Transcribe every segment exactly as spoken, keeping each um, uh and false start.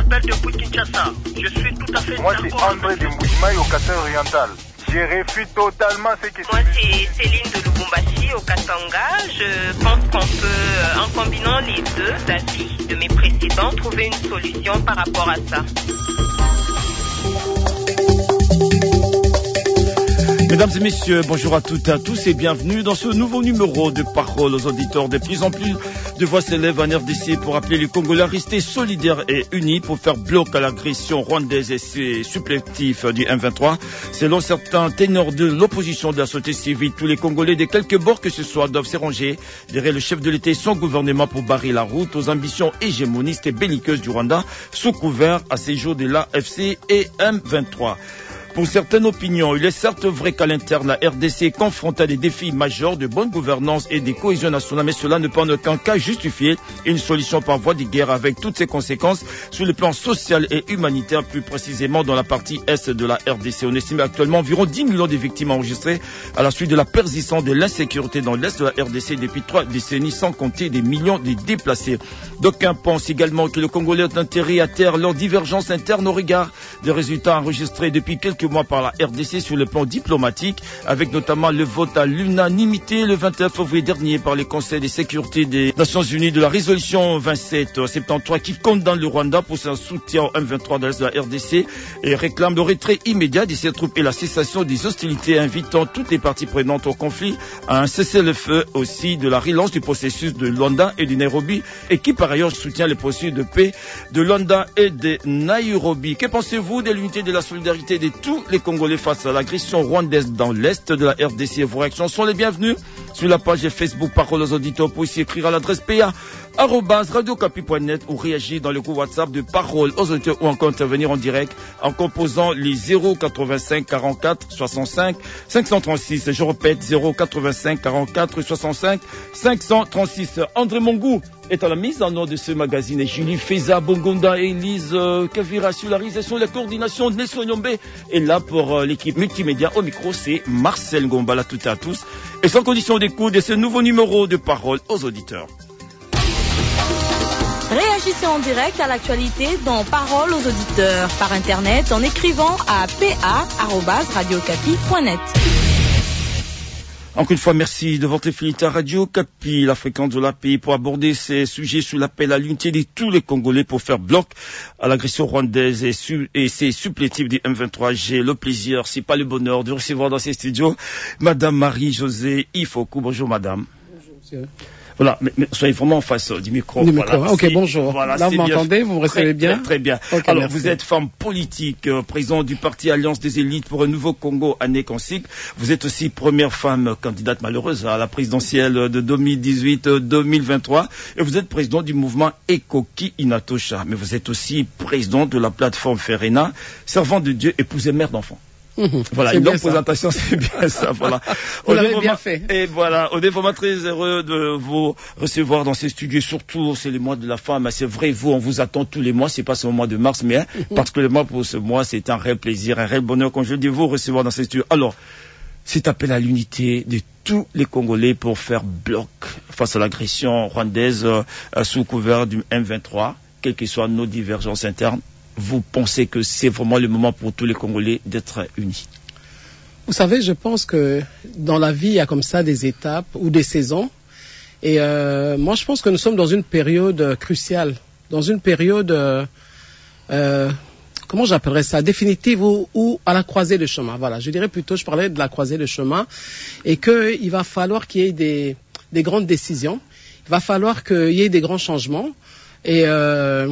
appelle depuis Kinshasa. Je suis tout à fait Moi, d'accord. c'est André de Moujimaï au Katanga-Oriental. Je refuse totalement ce que... Moi, c'est Céline de Lubumbashi au Katanga. Je pense qu'on peut, en combinant les deux avis de mes précédents, trouver une solution par rapport à ça. Mesdames et messieurs, bonjour à toutes et à tous et bienvenue dans ce nouveau numéro de Parole aux auditeurs. De plus en plus de voix s'élèvent en R D C pour appeler les Congolais à rester solidaires et unis pour faire bloc à l'agression rwandaise et ses supplétifs du M vingt-trois. Selon certains ténors de l'opposition de la société civile, tous les Congolais de quelque bord que ce soit doivent s'éranger derrière le chef de l'État et son gouvernement pour barrer la route aux ambitions hégémonistes et belliqueuses du Rwanda sous couvert à ces jours de l'A F C et M vingt-trois. Pour certaines opinions, il est certes vrai qu'à l'interne, la R D C est confrontée à des défis majeurs de bonne gouvernance et de cohésion nationale, mais cela ne peut en aucun cas justifier une solution par voie de guerre avec toutes ses conséquences sur le plan social et humanitaire, plus précisément dans la partie est de la R D C. On estime actuellement environ dix millions de victimes enregistrées à la suite de la persistance de l'insécurité dans l'est de la R D C depuis trois décennies, sans compter des millions de déplacés. D'aucuns pensent également que le Congolais ont intérêt à taire leurs divergences internes au regard des résultats enregistrés depuis quelques mois par la R D C sur le plan diplomatique, avec notamment le vote à l'unanimité le vingt et un février dernier par le Conseil de sécurité des Nations Unies de la résolution vingt-sept soixante-treize qui condamne le Rwanda pour son soutien au M vingt-trois dans l'est de la R D C et réclame le retrait immédiat de ses troupes et la cessation des hostilités, invitant toutes les parties prenantes au conflit à un cessez-le-feu, aussi de la relance du processus de Luanda et de Nairobi, et qui par ailleurs soutient les processus de paix de Luanda et de Nairobi. Que pensez-vous de l'unité de la solidarité de tous les Congolais face à l'agression rwandaise dans l'est de la R D C? Vos réactions sont les bienvenues sur la page Facebook Parole aux auditeurs, pour ici écrire à l'adresse p a arobase radio capi point net ou réagir dans le groupe WhatsApp de Parole aux auditeurs ou encore intervenir en direct en composant les zéro quatre-vingt-cinq quarante-quatre soixante-cinq cinq cent trente-six. Je répète, zéro quatre-vingt-cinq quarante-quatre soixante-cinq cinq cent trente-six. André Mongou est à la mise en ordre de ce magazine et Julie Feza Bongonda et Elise euh, Kavira sur la réalisation et la coordination de Nelson Nyombe. Et là pour euh, l'équipe multimédia au micro, c'est Marcel Ngombala, toutes et à tous. Et sans condition d'écoute de ce nouveau numéro de Parole aux auditeurs. Réagissez en direct à l'actualité dans Parole aux auditeurs par internet en écrivant à p a arobase radio capi point net. Encore une fois, merci de votre fidélité à Radio Capi, la fréquence de la pays, pour aborder ces sujets sous l'appel à l'unité de tous les Congolais pour faire bloc à l'agression rwandaise et, su et ses supplétifs du M vingt-trois. J'ai le plaisir, si pas le bonheur, de recevoir dans ces studios Madame Marie-Josée Ifoku. Bonjour Madame. Bonjour Monsieur. Voilà, mais, mais soyez vraiment en face du micro. Du voilà, micro. Ok, si, bonjour. Voilà, là, vous m'entendez, vous me recevez bien? Très, très bien. Okay, alors, merci. vous êtes femme politique, euh, présidente du parti Alliance des élites pour un nouveau Congo, année Consic. Vous êtes aussi première femme candidate malheureuse à la présidentielle de deux mille dix-huit deux mille vingt-trois. Et vous êtes président du mouvement Ekoki Inatosha. Mais vous êtes aussi président de la plateforme Ferena, servant de Dieu, épouse et mère d'enfants. Mmh, voilà, une longue présentation, c'est bien ça, voilà. Vous l'avez bien fait. Et voilà, on est vraiment très heureux de vous recevoir dans ces studios, surtout c'est le mois de la femme, c'est vrai, vous, on vous attend tous les mois, c'est pas seulement au mois de mars, mais hein, mmh. particulièrement pour ce mois, c'est un réel plaisir, un réel bonheur, quand je dis vous recevoir dans ces studios. Alors, c'est appel à l'unité de tous les Congolais pour faire bloc face à l'agression rwandaise euh, sous couvert du M vingt-trois, quelles que soient nos divergences internes. Vous pensez que c'est vraiment le moment pour tous les Congolais d'être unis? Vous savez, je pense que dans la vie, il y a comme ça des étapes ou des saisons. Et euh, moi, je pense que nous sommes dans une période cruciale, dans une période, euh, euh, comment j'appellerais ça, définitive ou, ou à la croisée de chemin. Voilà, je dirais plutôt, je parlais de la croisée de chemin et qu'il va falloir qu'il y ait des, des grandes décisions. Il va falloir qu'il y ait des grands changements. Et... Euh,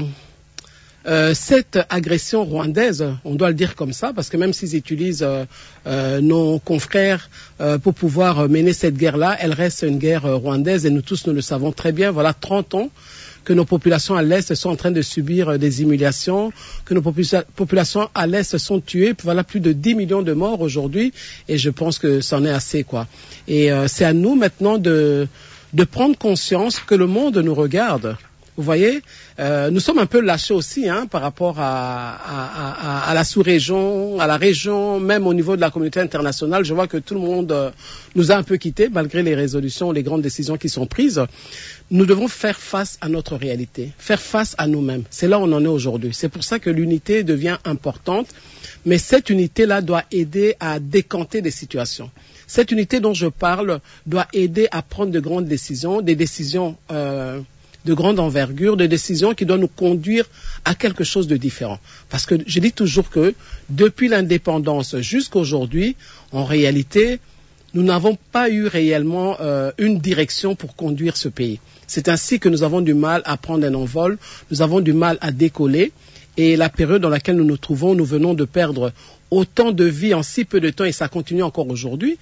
Euh, cette agression rwandaise, on doit le dire comme ça, parce que même s'ils utilisent euh, euh, nos confrères euh, pour pouvoir mener cette guerre-là, elle reste une guerre euh, rwandaise et nous tous nous le savons très bien. Voilà trente ans que nos populations à l'Est sont en train de subir euh, des humiliations, que nos popula populations à l'Est sont tuées. Voilà plus de dix millions de morts aujourd'hui et je pense que c'en est assez, quoi. Et euh, c'est à nous maintenant de, de prendre conscience que le monde nous regarde. Vous voyez, euh, nous sommes un peu lâchés aussi hein, par rapport à, à, à, à la sous-région, à la région, même au niveau de la communauté internationale. Je vois que tout le monde euh, nous a un peu quittés malgré les résolutions, les grandes décisions qui sont prises. Nous devons faire face à notre réalité, faire face à nous-mêmes. C'est là où on en est aujourd'hui. C'est pour ça que l'unité devient importante. Mais cette unité-là doit aider à décanter des situations. Cette unité dont je parle doit aider à prendre de grandes décisions, des décisions euh, de grande envergure, des décisions qui doivent nous conduire à quelque chose de différent. Parce que je dis toujours que depuis l'indépendance jusqu'à aujourd'hui, en réalité, nous n'avons pas eu réellement euh, une direction pour conduire ce pays. C'est ainsi que nous avons du mal à prendre un envol, nous avons du mal à décoller. Et la période dans laquelle nous nous trouvons, nous venons de perdre autant de vies en si peu de temps et ça continue encore aujourd'hui.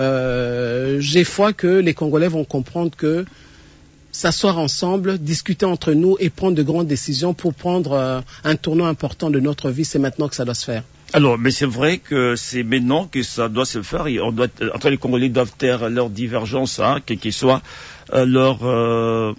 Euh, j'ai foi que les Congolais vont comprendre que s'asseoir ensemble, discuter entre nous et prendre de grandes décisions pour prendre euh, un tournant important de notre vie, c'est maintenant que ça doit se faire. Alors, mais c'est vrai que c'est maintenant que ça doit se faire. Et on doit, entre les Congolais doivent taire leurs divergences, hein, quel qu'il soit euh, leur euh,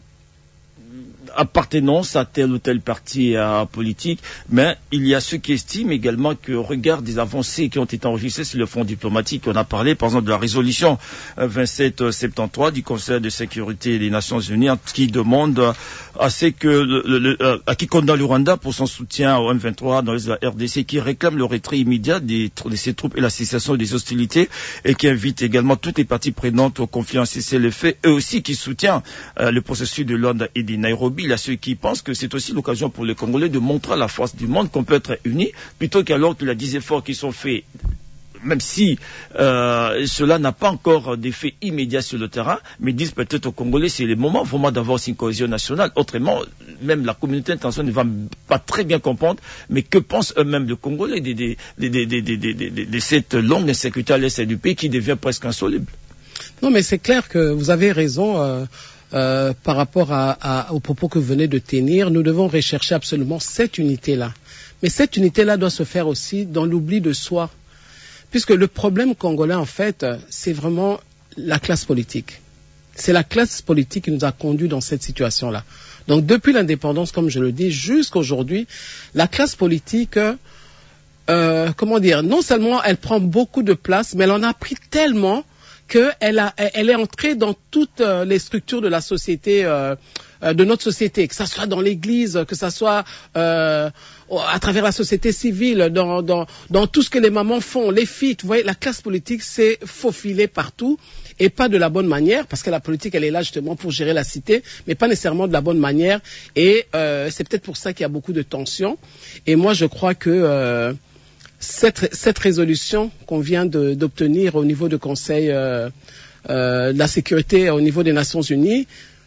appartenance à tel ou tel parti euh, politique, mais il y a ceux qui estiment également que, au regard des avancées qui ont été enregistrées sur le front diplomatique, on a parlé par exemple de la résolution euh, vingt-sept soixante-treize du Conseil de sécurité des Nations Unies qui demande euh, à ce que le, le, le, euh, à qui condamne le Rwanda pour son soutien au M vingt-trois dans la R D C, qui réclame le retrait immédiat des, de ses troupes et la cessation des hostilités, et qui invite également toutes les parties prenantes au conflit en cessez-le-feu, et aussi qui soutient euh, le processus de Londres et de Nairobi. Il y a ceux qui pensent que c'est aussi l'occasion pour les Congolais de montrer à la force du monde qu'on peut être unis, plutôt qu'alors qu'il y a des efforts qui sont faits, même si euh, cela n'a pas encore d'effet immédiat sur le terrain, mais disent peut-être aux Congolais, c'est le moment vraiment d'avoir aussi une cohésion nationale. Autrement, même la communauté internationale ne va pas très bien comprendre, mais que pensent eux-mêmes les Congolais de, de, de, de, de, de, de, de, de cette longue insécurité à l'est du pays qui devient presque insoluble. Non, mais c'est clair que vous avez raison. Euh... Euh, par rapport à, à, aux propos que vous venez de tenir, nous devons rechercher absolument cette unité-là. Mais cette unité-là doit se faire aussi dans l'oubli de soi. Puisque le problème congolais, en fait, c'est vraiment la classe politique. C'est la classe politique qui nous a conduits dans cette situation-là. Donc, depuis l'indépendance, comme je le dis, jusqu'à aujourd'hui, la classe politique, euh, comment dire, non seulement elle prend beaucoup de place, mais elle en a pris tellement qu'elle a, elle est entrée dans toutes les structures de la société, euh, de notre société, que ça soit dans l'Église, que ça soit euh, à travers la société civile, dans, dans, dans tout ce que les mamans font, les filles. Vous voyez, la classe politique s'est faufilée partout et pas de la bonne manière, parce que la politique, elle est là justement pour gérer la cité, mais pas nécessairement de la bonne manière. Et euh, c'est peut-être pour ça qu'il y a beaucoup de tensions. Et moi, je crois que euh, Cette, cette résolution qu'on vient de, d'obtenir au niveau du Conseil euh, euh, de la sécurité au niveau des Nations Unies,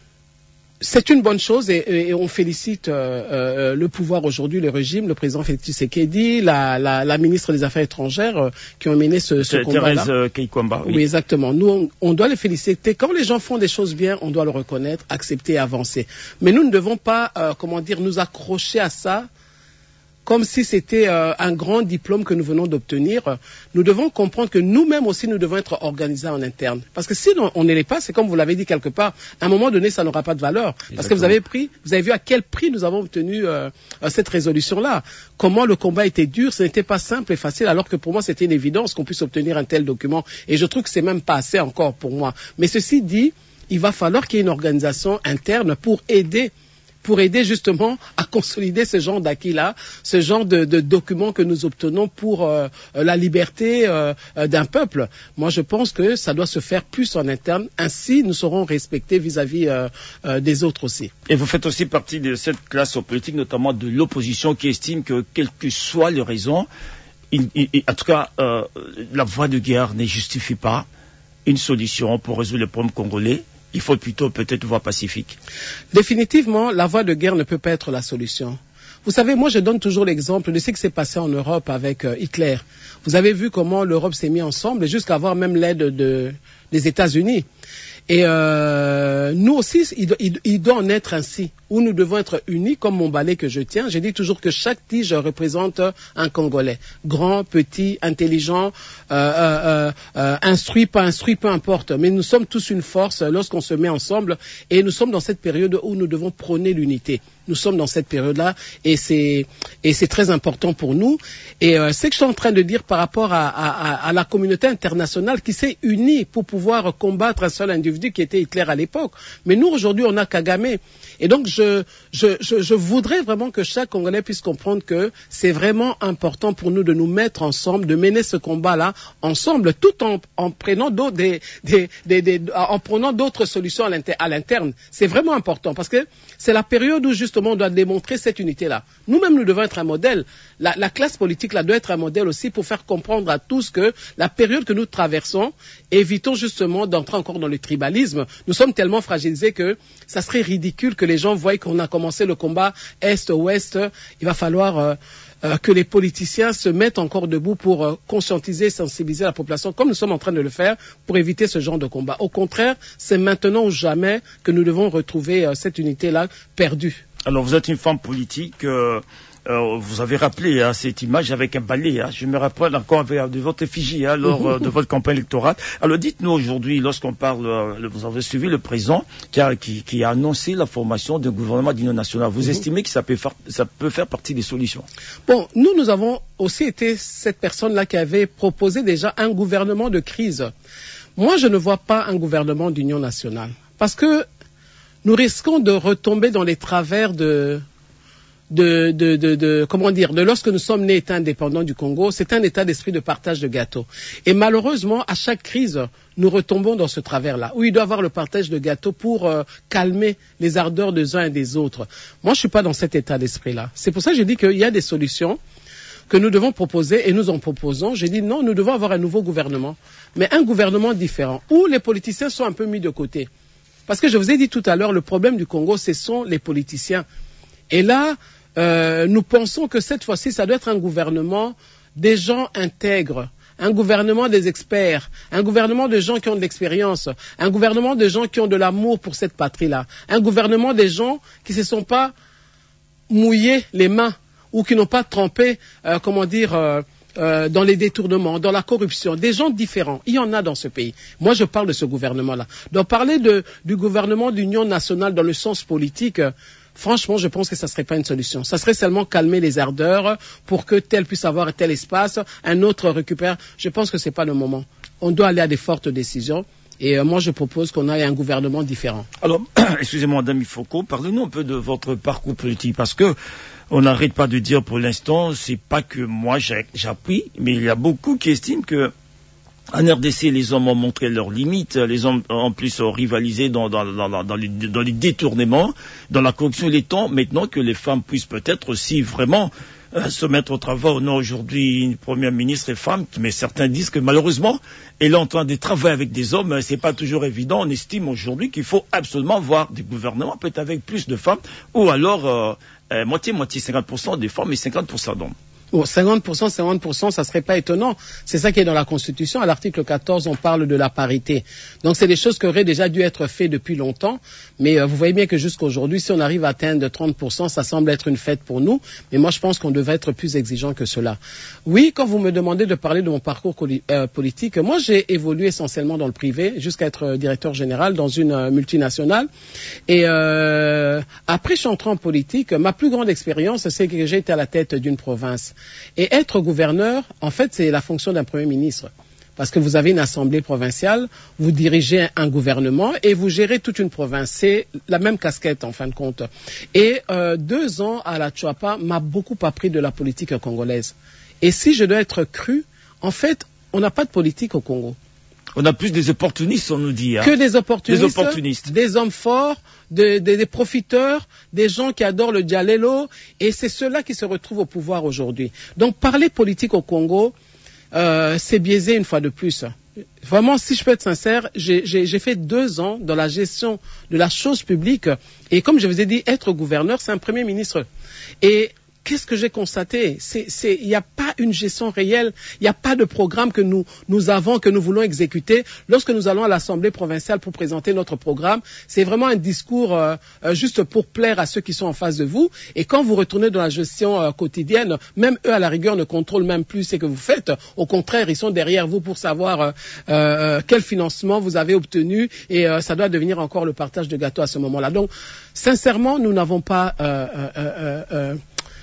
c'est une bonne chose et, et on félicite euh, euh, le pouvoir aujourd'hui, le régime, le président Félix Tshisekedi, la, la, la ministre des Affaires étrangères euh, qui ont mené ce, ce combat-là. Thérèse Keïkwamba, oui. Oui, exactement. Nous, on, on doit les féliciter. Quand les gens font des choses bien, on doit le reconnaître, accepter et avancer. Mais nous ne devons pas, euh, comment dire, nous accrocher à ça comme si c'était euh, un grand diplôme que nous venons d'obtenir. Nous devons comprendre que nous-mêmes aussi, nous devons être organisés en interne. Parce que si on ne l'est pas, c'est comme vous l'avez dit quelque part, à un moment donné, ça n'aura pas de valeur. Exactement. Parce que vous avez pris, vous avez vu à quel prix nous avons obtenu euh, cette résolution-là. Comment le combat était dur, ce n'était pas simple et facile, alors que pour moi, c'était une évidence qu'on puisse obtenir un tel document. Et je trouve que c'est même pas assez encore pour moi. Mais ceci dit, il va falloir qu'il y ait une organisation interne pour aider pour aider justement à consolider ce genre d'acquis-là, ce genre de, de documents que nous obtenons pour euh, la liberté euh, d'un peuple. Moi, je pense que ça doit se faire plus en interne. Ainsi, nous serons respectés vis-à-vis euh, euh, des autres aussi. Et vous faites aussi partie de cette classe politique, notamment de l'opposition, qui estime que, quelles que soient les raisons, il, il, en tout cas, euh, la voie de guerre ne justifie pas une solution pour résoudre les problèmes congolais. Il faut plutôt peut-être voie pacifique. Définitivement, la voie de guerre ne peut pas être la solution. Vous savez, moi je donne toujours l'exemple de ce qui s'est passé en Europe avec euh, Hitler. Vous avez vu comment l'Europe s'est mise ensemble jusqu'à avoir même l'aide de, des États-Unis. Et euh, nous aussi, il, il, il doit en être ainsi, où nous devons être unis, comme mon balai que je tiens. Je dis toujours que chaque tige représente un Congolais, grand, petit, intelligent, euh, euh, euh, instruits, pas instruits, peu importe. Mais nous sommes tous une force lorsqu'on se met ensemble et nous sommes dans cette période où nous devons prôner l'unité. Nous sommes dans cette période-là et c'est et c'est très important pour nous. Et euh, c'est que je suis en train de dire par rapport à, à, à la communauté internationale qui s'est unie pour pouvoir combattre un seul individu qui était Hitler à l'époque. Mais nous, aujourd'hui, on a Kagame. Et donc, je, je, je, je voudrais vraiment que chaque Congolais puisse comprendre que c'est vraiment important pour nous de nous mettre ensemble, de mener ce combat-là ensemble, tout en, en prenant d'autres, des, des, des, des, en prenant d'autres solutions à l'interne. C'est vraiment important parce que c'est la période où justement on doit démontrer cette unité-là. Nous-mêmes, nous devons être un modèle. La, la classe politique là doit être un modèle aussi pour faire comprendre à tous que la période que nous traversons, évitons justement d'entrer encore dans le tribalisme. Nous sommes tellement fragilisés que ça serait ridicule que les gens voient qu'on a commencé le combat Est-Ouest. Il va falloir euh, euh, que les politiciens se mettent encore debout pour euh, conscientiser, sensibiliser la population, comme nous sommes en train de le faire, pour éviter ce genre de combat. Au contraire, c'est maintenant ou jamais que nous devons retrouver euh, cette unité-là perdue. Alors, vous êtes une femme politique. Euh... Euh, vous avez rappelé hein, cette image avec un balai. Hein. Je me rappelle encore avec, de votre effigie hein, lors euh, de votre campagne électorale. Alors dites-nous aujourd'hui, lorsqu'on parle, euh, vous avez suivi le président qui a, qui, qui a annoncé la formation d'un gouvernement d'union nationale. Vous mm-hmm. estimez que ça peut, faire, ça peut faire partie des solutions? Bon, nous, nous avons aussi été cette personne-là qui avait proposé déjà un gouvernement de crise. Moi, je ne vois pas un gouvernement d'union nationale parce que nous risquons de retomber dans les travers de... De, de, de, de, comment dire, de lorsque nous sommes nés État indépendant du Congo, c'est un état d'esprit de partage de gâteaux. Et malheureusement, à chaque crise, nous retombons dans ce travers-là, où il doit y avoir le partage de gâteaux pour euh, calmer les ardeurs des uns et des autres. Moi, je suis pas dans cet état d'esprit-là. C'est pour ça que j'ai dit qu'il y a des solutions que nous devons proposer et nous en proposons. J'ai dit non, nous devons avoir un nouveau gouvernement, mais un gouvernement différent, où les politiciens sont un peu mis de côté. Parce que je vous ai dit tout à l'heure, le problème du Congo, ce sont les politiciens. Et là, euh, nous pensons que cette fois-ci, ça doit être un gouvernement des gens intègres, un gouvernement des experts, un gouvernement de gens qui ont de l'expérience, un gouvernement de gens qui ont de l'amour pour cette patrie-là, un gouvernement des gens qui ne se sont pas mouillés les mains ou qui n'ont pas trempé, euh, comment dire, euh, euh, dans les détournements, dans la corruption, des gens différents. Il y en a dans ce pays. Moi, je parle de ce gouvernement-là. Donc, parler de, du gouvernement d'union nationale dans le sens politique, euh, franchement, je pense que ça ne serait pas une solution. Ça serait seulement calmer les ardeurs pour que tel puisse avoir tel espace, un autre récupère. Je pense que ce n'est pas le moment. On doit aller à des fortes décisions. Et euh, moi, je propose qu'on ait un gouvernement différent. Alors, excusez-moi, Madame Ifoko, parlez-nous un peu de votre parcours politique, parce que on n'arrête pas de dire pour l'instant, c'est pas que moi j'ai, j'appuie, mais il y a beaucoup qui estiment que en R D C, les hommes ont montré leurs limites, les hommes en plus ont rivalisé dans, dans, dans, dans, les, dans les détournements, dans la corruption. Il est temps maintenant que les femmes puissent peut-être aussi vraiment euh, se mettre au travail. On a aujourd'hui une première ministre et femme, mais certains disent que malheureusement, elle est en train de travailler avec des hommes. C'est pas toujours évident. On estime aujourd'hui qu'il faut absolument voir des gouvernements peut-être avec plus de femmes, ou alors euh, euh, moitié moitié, cinquante pour cent des femmes et cinquante pour cent d'hommes. Bon, cinquante pour cent, cinquante pour cent, ça serait pas étonnant. C'est ça qui est dans la Constitution. À l'article quatorze, on parle de la parité. Donc, c'est des choses qui auraient déjà dû être faites depuis longtemps. Mais euh, vous voyez bien que jusqu'à aujourd'hui, si on arrive à atteindre trente pour cent, ça semble être une fête pour nous. Mais moi, je pense qu'on devrait être plus exigeant que cela. Oui, quand vous me demandez de parler de mon parcours euh, politique, moi, j'ai évolué essentiellement dans le privé jusqu'à être euh, directeur général dans une euh, multinationale. Et euh, après, je suis entré en politique. Ma plus grande expérience, c'est que j'ai été à la tête d'une province. Et être gouverneur, en fait, c'est la fonction d'un premier ministre. Parce que vous avez une assemblée provinciale, vous dirigez un gouvernement et vous gérez toute une province. C'est la même casquette, en fin de compte. Et euh, deux ans à la Tchouapa m'a beaucoup appris de la politique congolaise. Et si je dois être cru, en fait, on n'a pas de politique au Congo. On a plus des opportunistes, on nous dit. Hein. Que des opportunistes, des opportunistes, des hommes forts, des, des, des profiteurs, des gens qui adorent le dialélo, et c'est ceux-là qui se retrouvent au pouvoir aujourd'hui. Donc parler politique au Congo, euh, c'est biaisé une fois de plus. Vraiment, si je peux être sincère, j'ai, j'ai, j'ai fait deux ans dans la gestion de la chose publique, et comme je vous ai dit, être gouverneur, c'est un premier ministre. Et qu'est-ce que j'ai constaté? C'est, c'est, il n'y a pas une gestion réelle, il n'y a pas de programme que nous, nous avons, que nous voulons exécuter. Lorsque nous allons à l'Assemblée provinciale pour présenter notre programme, c'est vraiment un discours euh, euh, juste pour plaire à ceux qui sont en face de vous. Et quand vous retournez dans la gestion euh, quotidienne, même eux, à la rigueur, ne contrôlent même plus ce que vous faites. Au contraire, ils sont derrière vous pour savoir euh, euh, quel financement vous avez obtenu, et euh, ça doit devenir encore le partage de gâteau à ce moment-là. Donc, sincèrement, nous n'avons pas euh, euh, euh, euh,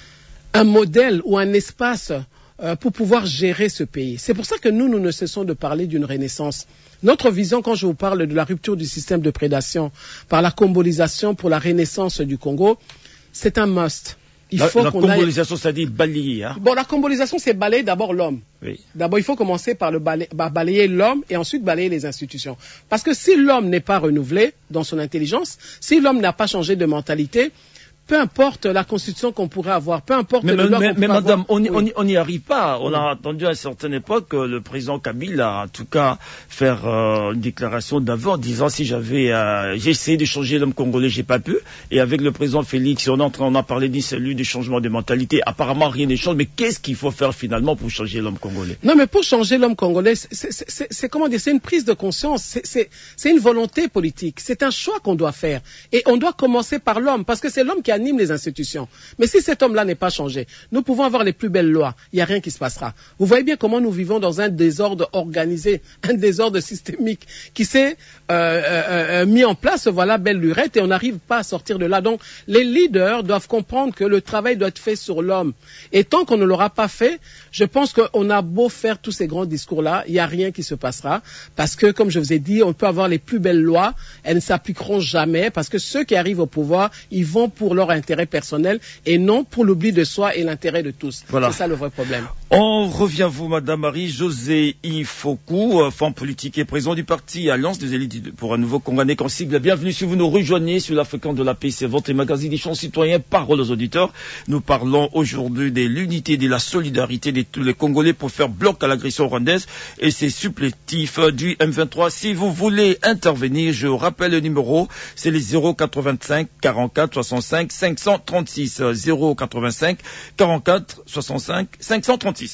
un modèle ou un espace euh, pour pouvoir gérer ce pays. C'est pour ça que nous, nous ne cessons de parler d'une renaissance. Notre vision, quand je vous parle de la rupture du système de prédation par la combolisation pour la renaissance du Congo, c'est un must. Il la faut la qu'on combolisation, aille... c'est-à-dire balayer. Hein? Bon, la combolisation, c'est balayer d'abord l'homme. Oui. D'abord, il faut commencer par, le balai... par balayer l'homme et ensuite balayer les institutions. Parce que si l'homme n'est pas renouvelé dans son intelligence, si l'homme n'a pas changé de mentalité, peu importe la constitution qu'on pourrait avoir, peu importe mais, le loi mais, qu'on mais pourrait madame, avoir. on n'y Oui. arrive pas. On Oui. a attendu à une certaine époque euh, le président Kabila, en tout cas, faire euh, une déclaration d'avant en disant si j'avais, euh, j'ai essayé de changer l'homme congolais, j'ai pas pu. Et avec le président Félix, on est en train, on a parlé du salut, du changement de mentalité. Apparemment, rien ne change. Mais qu'est-ce qu'il faut faire finalement pour changer l'homme congolais? Non, mais pour changer l'homme congolais, c'est comment dire, c'est une prise de conscience, c'est une volonté politique, c'est un choix qu'on doit faire. Et on doit commencer par l'homme, parce que c'est l'homme qui anime les institutions. Mais si cet homme-là n'est pas changé, nous pouvons avoir les plus belles lois, il n'y a rien qui se passera. Vous voyez bien comment nous vivons dans un désordre organisé, un désordre systémique qui s'est euh, euh, euh, mis en place, voilà, belle lurette, et on n'arrive pas à sortir de là. Donc, les leaders doivent comprendre que le travail doit être fait sur l'homme. Et tant qu'on ne l'aura pas fait, je pense qu'on a beau faire tous ces grands discours-là, il n'y a rien qui se passera. Parce que, comme je vous ai dit, on peut avoir les plus belles lois, elles ne s'appliqueront jamais, parce que ceux qui arrivent au pouvoir, ils vont pour leur intérêt personnel et non pour l'oubli de soi et l'intérêt de tous. Voilà. C'est ça le vrai problème. On revient à vous, Madame Marie-Josée Ifoku, femme politique et président du parti Alliance des élites pour un nouveau Congolais qu'on sigle. Bienvenue si vous nous rejoignez sur la fréquence de la paix, c'est votre magazine des champs citoyens, parole aux auditeurs. Nous parlons aujourd'hui de l'unité, de la solidarité de tous les Congolais pour faire bloc à l'agression rwandaise et ses supplétifs du M vingt-trois. Si vous voulez intervenir, je rappelle le numéro, c'est les zéro quatre-vingt-cinq quarante-quatre soixante-cinq cinq cent trente-six, zéro quatre-vingt-cinq quarante-quatre soixante-cinq cinq cent trente-six.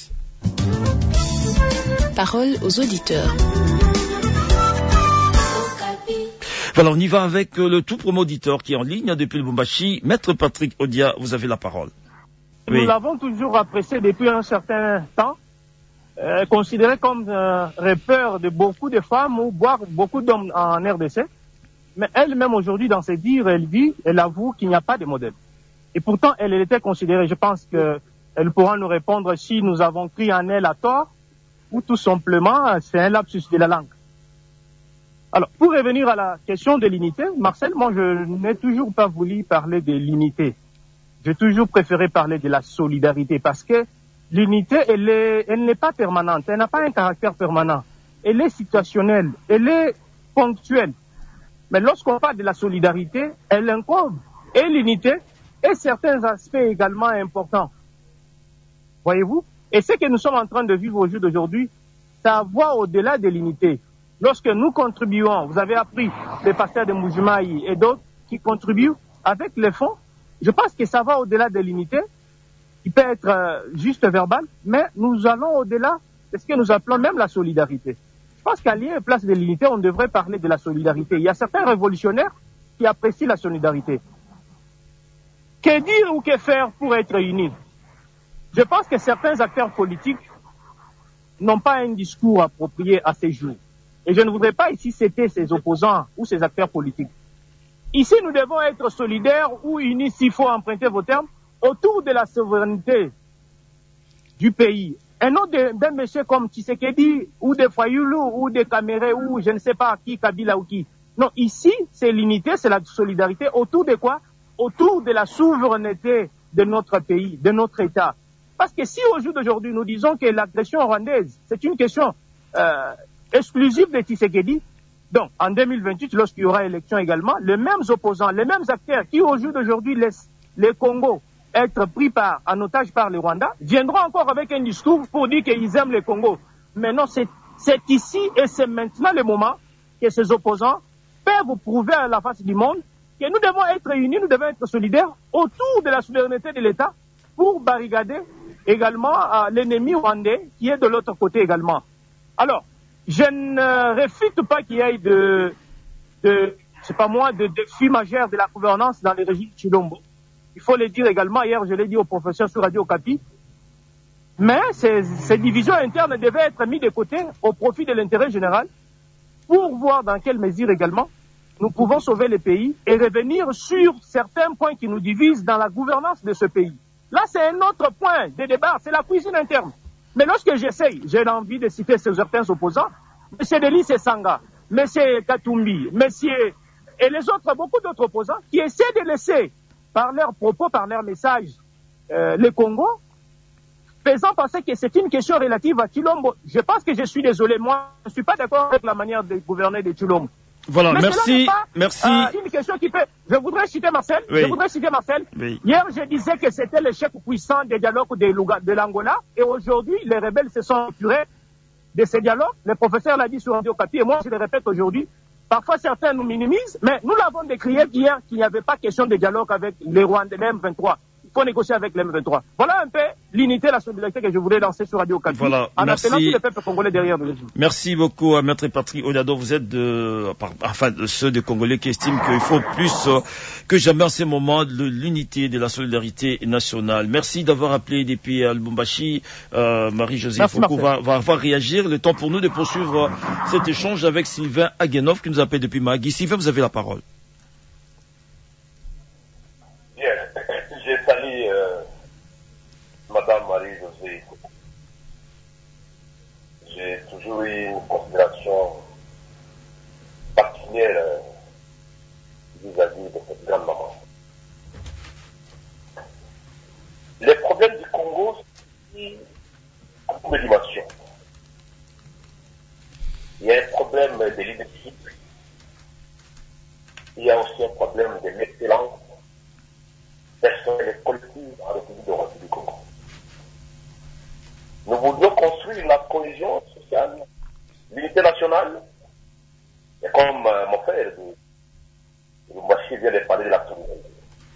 Parole aux auditeurs. Voilà, on y va avec le tout premier auditeur qui est en ligne depuis le Lubumbashi. Maître Patrick Odia, vous avez la parole. Oui. Nous l'avons toujours apprécié depuis un certain temps, euh, considéré comme euh, repère de beaucoup de femmes ou voire beaucoup d'hommes en R D C. Mais elle-même aujourd'hui, dans ses dires, elle dit, elle avoue qu'il n'y a pas de modèle. Et pourtant, elle, elle était considérée. Je pense qu'elle pourra nous répondre si nous avons pris en elle à tort ou tout simplement c'est un lapsus de la langue. Alors, pour revenir à la question de l'unité, Marcel, moi je n'ai toujours pas voulu parler de l'unité. J'ai toujours préféré parler de la solidarité parce que l'unité, elle est, elle n'est pas permanente, elle n'a pas un caractère permanent. Elle est situationnelle, elle est ponctuelle. Mais lorsqu'on parle de la solidarité, elle incombe et l'unité et certains aspects également importants. Voyez-vous? Et ce que nous sommes en train de vivre au jour d'aujourd'hui, ça va au-delà de l'unité. Lorsque nous contribuons, vous avez appris les pasteurs de Moujimaï et d'autres qui contribuent avec les fonds, je pense que ça va au-delà de l'unité, qui peut être euh, juste verbal, mais nous allons au-delà de ce que nous appelons même la solidarité. Je pense qu'à lieu et place de l'unité, on devrait parler de la solidarité. Il y a certains révolutionnaires qui apprécient la solidarité. Que dire ou que faire pour être unis? Je pense que certains acteurs politiques n'ont pas un discours approprié à ces jours. Et je ne voudrais pas ici citer ces opposants ou ces acteurs politiques. Ici, nous devons être solidaires ou unis, s'il faut emprunter vos termes, autour de la souveraineté du pays. Un nom d'un monsieur comme Tshisekedi, ou de Fayoulou, ou de Kamere, ou je ne sais pas qui, Kabila ou qui. Non, ici, c'est l'unité, c'est la solidarité. Autour de quoi? Autour de la souveraineté de notre pays, de notre État. Parce que si au jour d'aujourd'hui, nous disons que l'agression rwandaise, c'est une question euh, exclusive de Tshisekedi, donc en deux mille vingt-huit, lorsqu'il y aura élection également, les mêmes opposants, les mêmes acteurs qui au jour d'aujourd'hui laissent les Congos être pris par, en otage par les Rwandais, viendront encore avec un discours pour dire qu'ils aiment les Congos. Mais non, c'est ici et c'est maintenant le moment que ces opposants peuvent vous prouver à la face du monde que nous devons être unis, nous devons être solidaires autour de la souveraineté de l'État pour barricader également euh, l'ennemi rwandais qui est de l'autre côté également. Alors, je ne réfute pas qu'il y ait de, de c'est pas moi, de défis majeurs de la gouvernance dans les régimes Chilombo. Il faut le dire également, hier je l'ai dit au professeur sur Radio Okapi, mais ces, ces divisions internes devaient être mises de côté au profit de l'intérêt général pour voir dans quelle mesure également nous pouvons sauver le pays et revenir sur certains points qui nous divisent dans la gouvernance de ce pays. Là, c'est un autre point de débat, c'est la cuisine interne. Mais lorsque j'essaye, j'ai envie de citer certains opposants, M. Delis Sanga, M. Katumbi, M. et les autres, beaucoup d'autres opposants, qui essaient de laisser, par leurs propos, par leurs messages, euh, le Congo, faisant penser que c'est une question relative à Chilombo. Je pense que je suis désolé, moi, je ne suis pas d'accord avec la manière de gouverner de Chilombo. Voilà, mais merci, pas, merci. Euh, une question qui peut... Je voudrais citer Marcel. Oui. Je voudrais citer Marcel. Oui. Hier, je disais que c'était l'échec puissant des dialogues de, de l'Angola. Et aujourd'hui, les rebelles se sont épurés de ces dialogues. Le professeur l'a dit sur Radio Okapi et moi, je le répète aujourd'hui. Parfois, certains nous minimisent, mais nous l'avons décrié hier qu'il n'y avait pas question de dialogue avec les Rwandais, l'M vingt-trois. Il faut négocier avec l'M vingt-trois. Voilà un peu l'unité, la solidarité que je voulais lancer sur Radio Okapi. Voilà, en merci. appelant tous les peuples congolais derrière nous. Merci beaucoup à Maître Patrick Odado. Vous êtes de, enfin, de ceux des Congolais qui estiment qu'il faut plus euh, que jamais en ces moments de l'unité, de la solidarité nationale. Merci d'avoir appelé depuis Lubumbashi. Euh, Marie-Josée Foucault va, va, va réagir. Le temps pour nous de poursuivre cet échange avec Sylvain Aguenov qui nous appelle depuis Magui. Sylvain, vous avez la parole. Madame Marie-Josée, j'ai toujours eu une considération particulière vis-à-vis de cette grande maman. Les problèmes du Congo, c'est à toutes dimensions. Il y a un problème de leadership, il y a aussi un problème de l'excellence personnelle et collective en République démocratique du Congo. Nous voulions construire la cohésion sociale, l'unité nationale, et comme euh, mon frère de Lubumbashi vient de parler de la solidarité.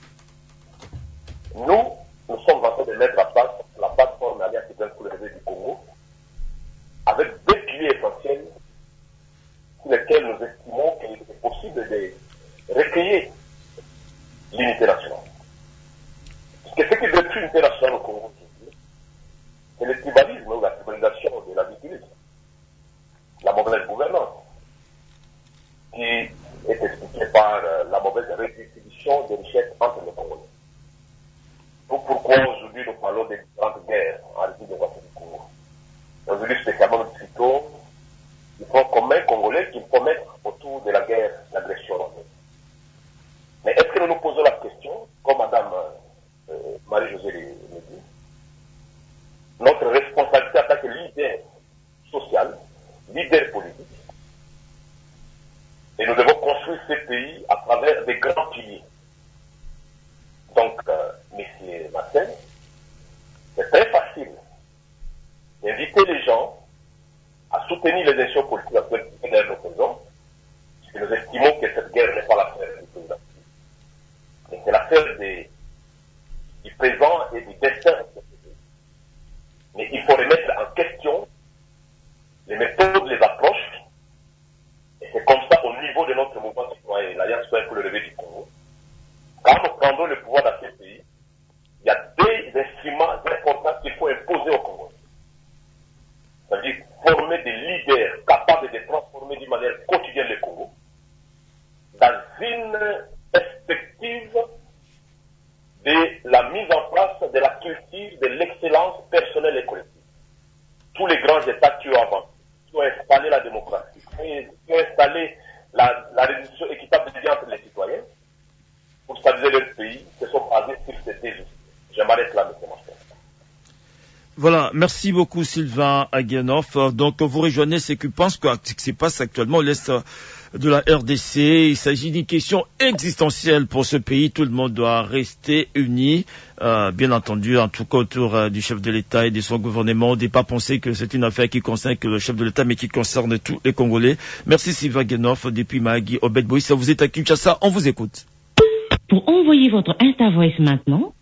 Nous, nous sommes en train de mettre en place la plateforme Alliance citoyenne pour le réveil du Congo, avec deux piliers essentiels sur lesquels nous estimons qu'il est possible de recueillir l'unité nationale. Parce que ce qui détruit l'unité nationale au Congo, c'est le tribalisme ou la tribalisation de la vie, la mauvaise gouvernance, qui est expliquée par euh, la mauvaise redistribution des richesses entre les Congolais. Donc pourquoi aujourd'hui nous parlons des grandes guerres en République démocratique du Congo. Aujourd'hui spécialement nous citons le front commun congolais qu'il faut mettre autour de la guerre, l'agression rwandaise. Mais est-ce que nous nous posons la question, comme Madame euh, Marie-Josée le dit, notre responsabilité en tant que leader social, leader politique, et nous devons construire ce pays à travers des grands piliers. Donc, euh, M. Martin, c'est très facile d'inviter les gens à soutenir les institutions politiques actuelles qui sont nous faisons, puisque nous estimons que cette guerre n'est pas l'affaire du président. Mais c'est l'affaire du présent et du destin. Mais il faut remettre en question les méthodes, les approches. Et c'est comme ça, au niveau de notre mouvement citoyen, l'Alliance citoyenne pour le réveil du Congo, quand nous prendrons le pouvoir dans ce pays, il y a deux instruments importants qu'il faut imposer au Congo. C'est-à-dire former des leaders capables de transformer d'une manière quotidienne le Congo dans une perspective de la mise en place de la culture de l'excellence personnelle et collective. Tous les grands États qui ont avancé, qui ont installé la démocratie, qui ont installé la, la réduction équitable des liens entre les citoyens, pour stabiliser leur pays, se sont basés sur ces deux outils. Je m'arrête là, M. Martin. Voilà, merci beaucoup Sylvain Aguenov. Donc vous rejoignez ceux qui pensent que ce qui se passe actuellement au l'est de la R D C, il s'agit d'une question existentielle pour ce pays. Tout le monde doit rester uni, euh, bien entendu, en tout cas autour euh, du chef de l'État et de son gouvernement. On ne doit pas penser que c'est une affaire qui concerne que le chef de l'État, mais qui concerne tous les Congolais. Merci Sylvain Aguenov depuis Mahagi, Obed Boïs. Vous êtes à Kinshasa, on vous écoute. Pour envoyer votre Insta Voice maintenant,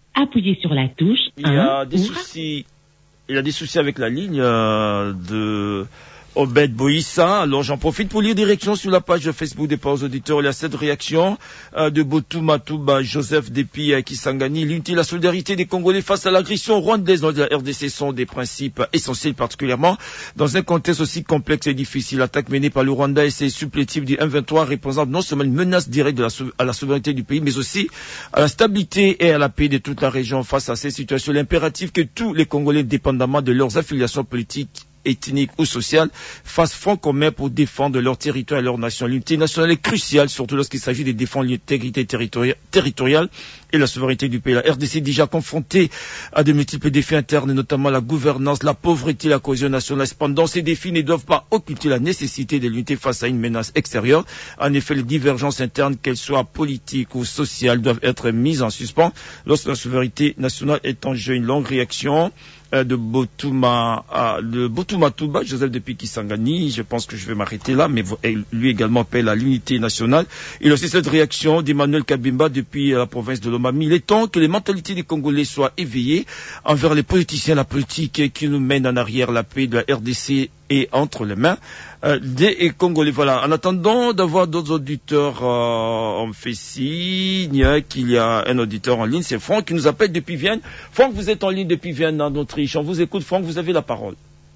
appuyez sur la touche Il y a un des ou- soucis, il y a des soucis avec la ligne euh, de Obed Boïssa. Alors j'en profite pour lire des réactions sur la page Facebook des parents auditeurs. Il y a cette réaction euh, de Botouma Touba, Joseph Depi euh, Kisangani. L'unité, la solidarité des Congolais face à l'agression rwandaise dans la R D C sont des principes essentiels, particulièrement dans un contexte aussi complexe et difficile. L'attaque menée par le Rwanda et ses supplétifs du M vingt-trois représentent non seulement une menace directe de la sou- à la souveraineté du pays, mais aussi à la stabilité et à la paix de toute la région. Face à ces situations, l'impératif que tous les Congolais, dépendamment de leurs affiliations politiques, ethniques ou sociales, fassent front commun pour défendre leur territoire et leur nation. L'unité nationale est cruciale, surtout lorsqu'il s'agit de défendre l'intégrité territori- territoriale et la souveraineté du pays. La R D C est déjà confrontée à de multiples défis internes, notamment la gouvernance, la pauvreté, la cohésion nationale. Cependant, ces défis ne doivent pas occulter la nécessité de l'unité face à une menace extérieure. En effet, les divergences internes, qu'elles soient politiques ou sociales, doivent être mises en suspens lorsque la souveraineté nationale est en jeu. Une longue réaction euh, de Botouma, euh, de Botouma Touba, Joseph Depi Kisangani. Je pense que je vais m'arrêter là, mais lui également appelle à l'unité nationale. Il y a aussi cette réaction d'Emmanuel Kabimba depuis la province de Lomami. Il est temps que les mentalités des Congolais soient éveillées envers les politiciens, la politique qui nous mène en arrière. La paix de la R D C est entre les mains euh, des Congolais. Voilà. En attendant d'avoir d'autres auditeurs, euh, on me fait signe qu'il y a un auditeur en ligne. C'est Franck qui nous appelle depuis Vienne. Franck, vous êtes en ligne depuis Vienne en Autriche. On vous écoute, Franck, vous avez la parole.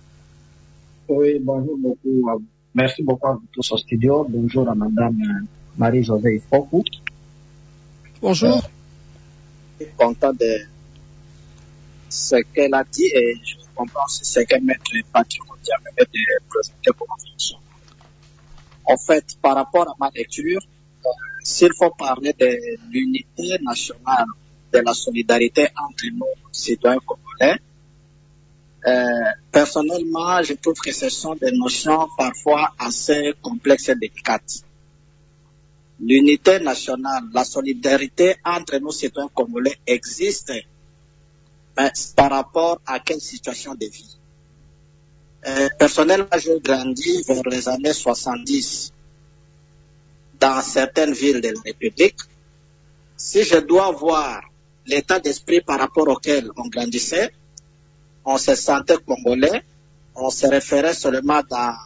Oui, bonjour beaucoup. à vous. Merci beaucoup à vous tous au studio. Bonjour à madame Marie-Josée Fokou. Bonjour. Je suis content de ce qu'elle a dit et je comprends aussi ce que Maître Patrick Odia venait de présenter pour ma fonction. En fait, par rapport à ma lecture, euh, s'il faut parler de l'unité nationale, de la solidarité entre nos citoyens congolais, Euh, personnellement, je trouve que ce sont des notions parfois assez complexes et délicates. L'unité nationale, la solidarité entre nos citoyens congolais existe, mais par rapport à quelle situation de vie? Euh, personnellement, j'ai grandi vers les années soixante-dix dans certaines villes de la République. Si je dois voir l'état d'esprit par rapport auquel on grandissait, on se sentait congolais, on se référait seulement dans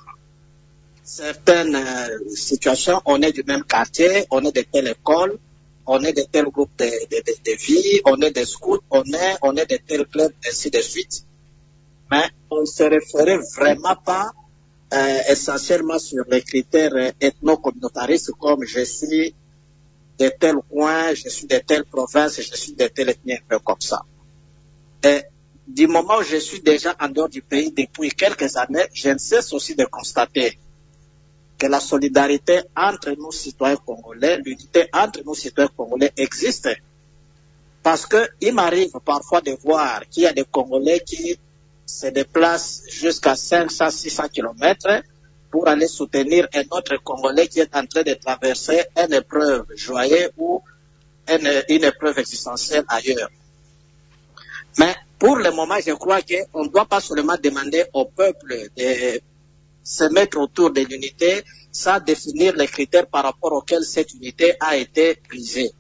certaines euh, situations, on est du même quartier, on est de telle école, on est de tel groupe de, de, de, de vie, on est des scouts, on est, on est de tel club, ainsi de suite. Mais on ne se référait vraiment pas euh, essentiellement sur les critères euh, ethno-communautaristes comme je suis de tel coin, je suis de telle province, je suis de telle ethnie, un peu comme ça. Et du moment où je suis déjà en dehors du pays depuis quelques années, je ne cesse aussi de constater que la solidarité entre nous citoyens congolais, l'unité entre nous citoyens congolais existe. Parce que il m'arrive parfois de voir qu'il y a des Congolais qui se déplacent jusqu'à cinq cents, six cents kilomètres pour aller soutenir un autre Congolais qui est en train de traverser une épreuve joyeuse ou une, une épreuve existentielle ailleurs. Mais pour le moment, je crois qu'on ne doit pas seulement demander au peuple de se mettre autour de l'unité sans définir les critères par rapport auxquels cette unité a été brisée.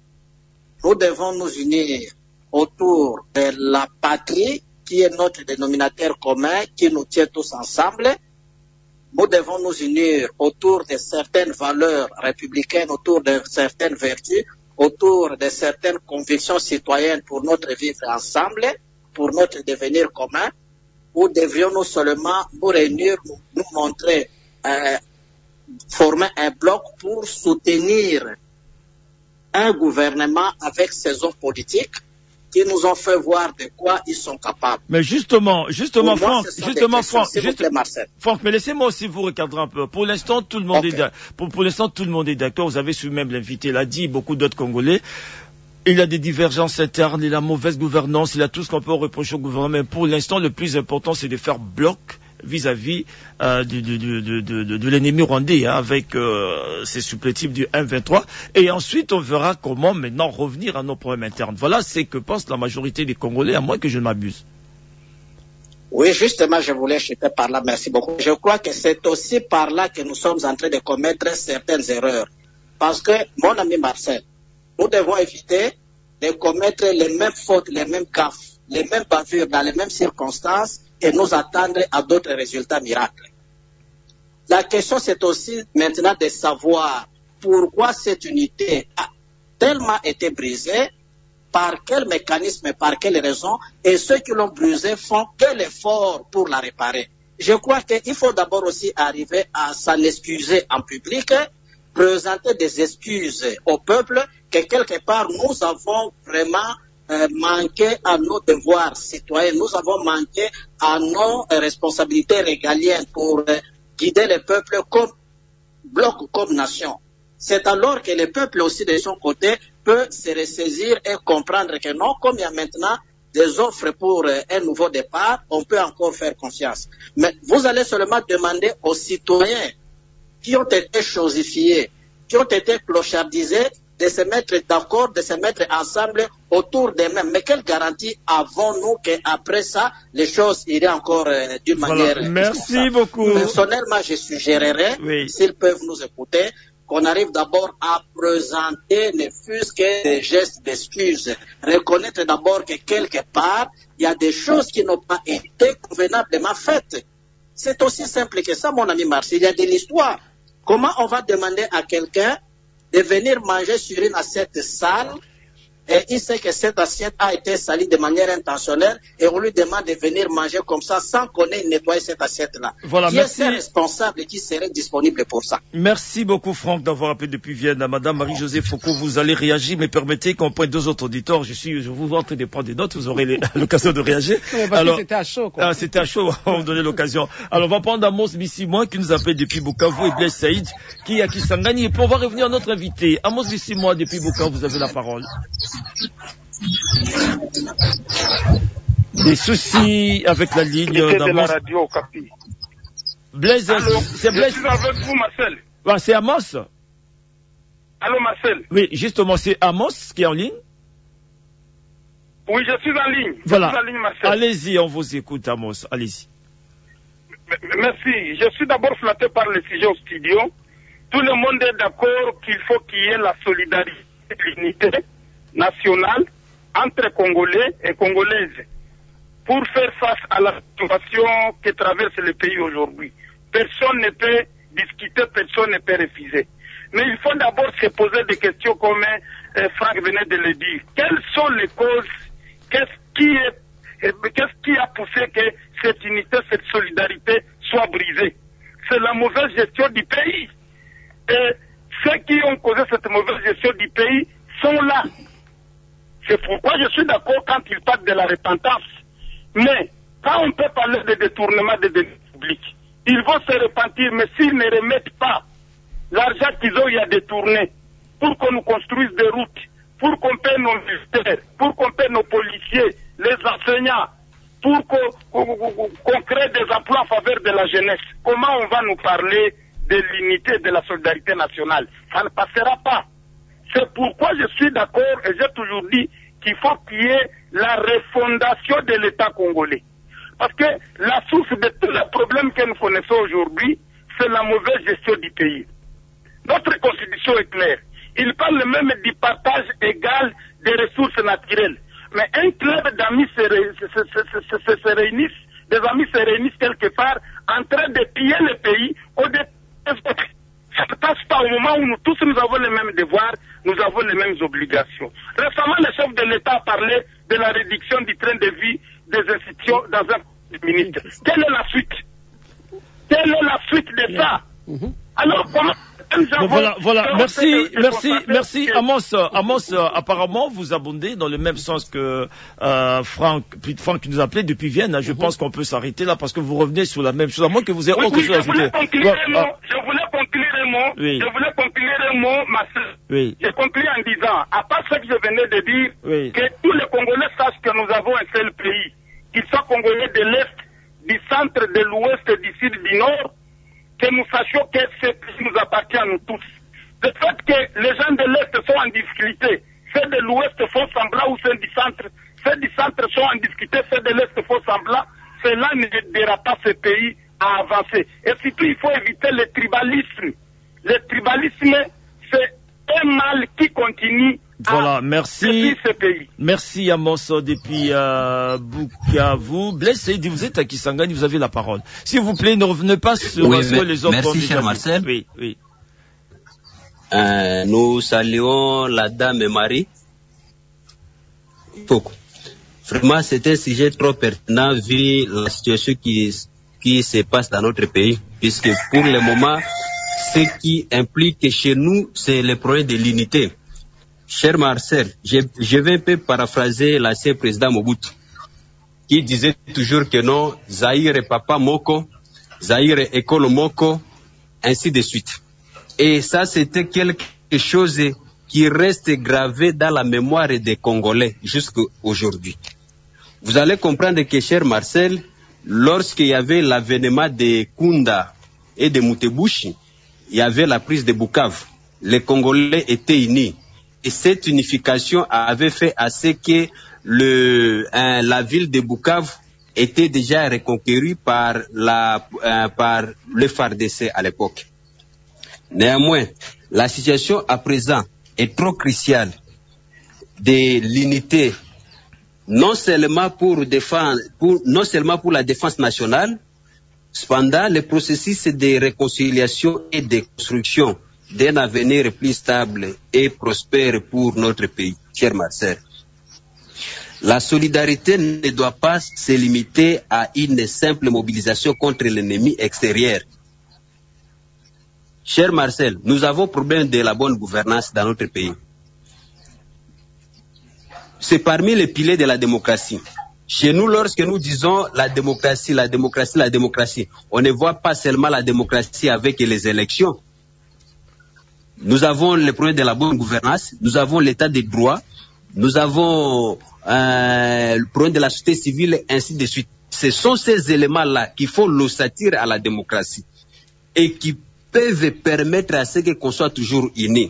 Nous devons nous unir autour de la patrie qui est notre dénominateur commun, qui nous tient tous ensemble. Nous devons nous unir autour de certaines valeurs républicaines, autour de certaines vertus, autour de certaines convictions citoyennes pour notre vivre ensemble, pour notre devenir commun, ou devrions-nous seulement nous réunir, nous, nous montrer, euh, former un bloc pour soutenir un gouvernement avec ses hommes politiques qui nous ont fait voir de quoi ils sont capables. Mais justement, justement, Pour moi, Franck, ce sont justement, des questions, Franck, s'il vous juste- plaît, Marcel. Franck, mais laissez-moi aussi vous recadrer un peu. Pour l'instant, tout le monde Ok. est d'accord. Pour, pour l'instant, tout le monde est d'accord. Vous avez su même l'invité l'a dit, beaucoup d'autres Congolais. Il y a des divergences internes, il y a la mauvaise gouvernance, il y a tout ce qu'on peut reprocher au gouvernement. Mais pour l'instant, le plus important, c'est de faire bloc vis-à-vis euh, de, de, de, de, de, de l'ennemi rwandais, hein, avec euh, ces supplétifs du M vingt-trois. Et ensuite, on verra comment maintenant revenir à nos problèmes internes. Voilà ce que pense la majorité des Congolais, à moins que je ne m'abuse. Oui, justement, je voulais chuter par là. Merci beaucoup. Je crois que c'est aussi par là que nous sommes en train de commettre certaines erreurs. Parce que, mon ami Marcel, nous devons éviter de commettre les mêmes fautes, les mêmes gaffes, les mêmes bavures dans les mêmes circonstances et nous attendre à d'autres résultats miracles. La question, c'est aussi maintenant de savoir pourquoi cette unité a tellement été brisée, par quel mécanisme, par quelle raison, et ceux qui l'ont brisée font quel effort pour la réparer. Je crois qu'il faut d'abord aussi arriver à s'en excuser en public, présenter des excuses au peuple, que quelque part nous avons vraiment euh, manqué à nos devoirs citoyens, nous avons manqué à nos euh, responsabilités régaliennes pour euh, guider le peuple comme bloc, comme nation. C'est alors que le peuple aussi de son côté peut se ressaisir et comprendre que non, comme il y a maintenant des offres pour euh, un nouveau départ, on peut encore faire confiance. Mais vous allez seulement demander aux citoyens qui ont été chosifiés, qui ont été clochardisés, de se mettre d'accord, de se mettre ensemble autour d'eux-mêmes. Mais quelle garantie avons-nous qu'après ça, les choses iraient encore euh, d'une voilà. manière... Merci beaucoup. Personnellement, je suggérerais, oui. s'ils peuvent nous écouter, qu'on arrive d'abord à présenter ne fût-ce que des gestes d'excuses. Reconnaître d'abord que quelque part, il y a des choses qui n'ont pas été convenablement faites. C'est aussi simple que ça, mon ami Marcy. Il y a de l'histoire. Comment on va demander à quelqu'un de venir manger sur une assiette sale et il sait que cette assiette a été salie de manière intentionnelle et on lui demande de venir manger comme ça sans qu'on ait nettoyé cette assiette-là. Voilà, qui merci. est responsable et qui serait disponible pour ça? Merci beaucoup Franck d'avoir appelé depuis Vienne. À Madame Marie-Josée Foucault, vous allez réagir, mais permettez qu'on prenne deux autres auditeurs. Je suis, je vous vois en train de prendre des notes, vous aurez l'occasion de réagir. Non, parce Alors, que c'était à chaud, quoi. Ah, c'était à chaud, on va vous donner l'occasion. Alors, on va prendre Amos Bissimois qui nous appelle depuis Bukavu et Blaise Saïd qui est à Kisangani. Et puis on va revenir à notre invité. Amos Bissimois depuis Bukavu, vous avez la parole. Des soucis avec la ligne de la radio, Capi. Blaise, c'est Blaise. Je suis avec vous, Marcel. Ah, c'est Amos. Allô, Marcel. Oui, justement, c'est Amos qui est en ligne. Oui, je suis en ligne. Voilà. Je suis en ligne, Marcel. Allez-y, on vous écoute, Amos. Allez-y. Merci. Je suis d'abord flatté par le sujet au studio. Tout le monde est d'accord qu'il faut qu'il y ait la solidarité et l'unité nationale entre Congolais et Congolaises pour faire face à la situation que traverse le pays aujourd'hui. Personne ne peut discuter, personne ne peut refuser. Mais il faut d'abord se poser des questions comme euh, Franck venait de le dire. Quelles sont les causes? Qu'est-ce qui, est, euh, qu'est-ce qui a poussé que cette unité, cette solidarité soit brisée? C'est la mauvaise gestion du pays. Et ceux qui ont causé cette mauvaise gestion du pays sont là. C'est pourquoi je suis d'accord quand ils parlent de la repentance. Mais quand on peut parler de détournement des deniers publics, ils vont se repentir, mais s'ils ne remettent pas l'argent qu'ils ont eu à détourner pour qu'on nous construise des routes, pour qu'on paie nos militaires, pour qu'on paie nos policiers, les enseignants, pour qu'on qu'on, qu'on crée des emplois en faveur de la jeunesse, comment on va nous parler de l'unité de la solidarité nationale? Ça ne passera pas. C'est pourquoi je suis d'accord et j'ai toujours dit qu'il faut qu'il y ait la refondation de l'État congolais. Parce que la source de tous les problèmes que nous connaissons aujourd'hui, c'est la mauvaise gestion du pays. Notre constitution est claire. Il parle même du partage égal des ressources naturelles. Mais un club d'amis se, ré, se, se, se, se, se réunissent, des amis se réunissent quelque part en train de piller le pays au départ. Ça ne passe pas au moment où nous tous nous avons les mêmes devoirs, nous avons les mêmes obligations. Récemment, le chef de l'État a parlé de la réduction du train de vie des institutions dans un ministre. Quelle est la suite? Quelle est la suite de ça? Alors, comment... Donc voilà, voilà. Merci, merci, merci. Amos, Amos, euh, apparemment, vous abondez dans le même sens que euh, Franck, Franck qui nous appelait depuis Vienne. Hein. Je mm-hmm. pense qu'on peut s'arrêter là parce que vous revenez sur la même chose, à moins que vous ayez oui, autre oui, chose à ajouter. Ouais, ah. Je voulais conclure un mot. Oui. Je voulais conclure un mot, ma soeur. Oui. J'ai conclu en disant, à part ce que je venais de dire, oui. que tous les Congolais sachent que nous avons un seul pays, qu'ils soient Congolais de l'Est, du centre, de l'Ouest, du Sud, du Nord, que nous sachions que ce pays nous appartient à nous tous. Le fait que les gens de l'Est sont en difficulté, ceux de l'Ouest font semblant ou ceux du centre, ceux du centre sont en difficulté, ceux de l'Est font semblant, cela n'aidera pas ce pays à avancer. Et surtout, il faut éviter le tribalisme. Le tribalisme, c'est un mal qui continue Voilà, merci. Ce pays. Merci Amos depuis euh, Bukavu. Blaise Saïdi, vous êtes à Kisangani, vous avez la parole. S'il vous plaît, ne revenez pas sur oui, ce que les autres merci, ont cher Marcel. Oui, oui. Euh, nous saluons la dame Marie. Vraiment, c'est un sujet trop pertinent vu la situation qui, qui se passe dans notre pays, puisque pour le moment, ce qui implique chez nous, c'est le problème de l'unité. Cher Marcel, je, je vais un peu paraphraser l'ancien président Mobutu, qui disait toujours que non, Zaïre est papa Moko, Zaïre est école Moko, ainsi de suite. Et ça, c'était quelque chose qui reste gravé dans la mémoire des Congolais jusqu'à aujourd'hui. Vous allez comprendre que, cher Marcel, lorsqu'il y avait l'avènement de Kunda et de Mutebushi, il y avait la prise de Bukavu. Les Congolais étaient unis. Et cette unification avait fait à ce que le, hein, la ville de Bukavu était déjà reconquérue par, la, hein, par le F A R D C à l'époque. Néanmoins, la situation à présent est trop cruciale de l'unité, non seulement pour défendre, pour, non seulement pour la défense nationale, cependant le processus de réconciliation et de construction d'un avenir plus stable et prospère pour notre pays. Cher Marcel, la solidarité ne doit pas se limiter à une simple mobilisation contre l'ennemi extérieur. Cher Marcel, nous avons problème de la bonne gouvernance dans notre pays. C'est parmi les piliers de la démocratie. Chez nous, lorsque nous disons la démocratie, la démocratie, la démocratie, on ne voit pas seulement la démocratie avec les élections. Nous avons le problème de la bonne gouvernance, nous avons l'état des droits, nous avons euh, le problème de la société civile, et ainsi de suite. Ce sont ces éléments-là qui font l'ossature à la démocratie et qui peuvent permettre à ce qu'on soit toujours unis.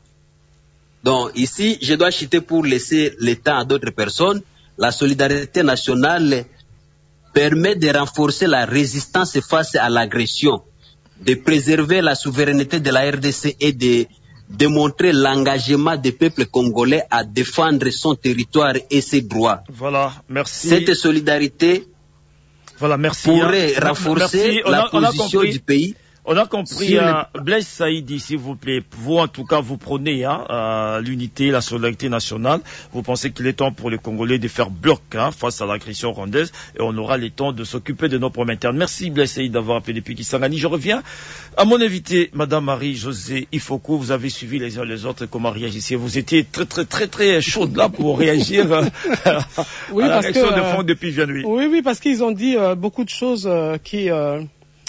Donc ici, je dois chuter pour laisser le temps à d'autres personnes. La solidarité nationale permet de renforcer la résistance face à l'agression, de préserver la souveraineté de la R D C et de démontrer l'engagement des peuples congolais à défendre son territoire et ses droits. Voilà, merci. Cette solidarité voilà, merci, pourrait hein. renforcer merci. la on a, position on a du pays. On a compris, le... euh, Blaise Saïdi, s'il vous plaît, vous en tout cas, vous prenez hein, euh, l'unité, la solidarité nationale. Vous pensez qu'il est temps pour les Congolais de faire bloc hein, face à l'agression rwandaise et on aura le temps de s'occuper de nos problèmes internes. Merci Blaise Saïdi d'avoir appelé depuis Kisangani. Je reviens à mon invité, Madame Marie-Josée Ifoko. Vous avez suivi les uns les autres comment réagir. Vous étiez très très très très chaude là pour réagir euh, oui, à la parce réaction que, de euh, fond depuis January. Oui, oui, parce qu'ils ont dit euh, beaucoup de choses euh, qui... Euh...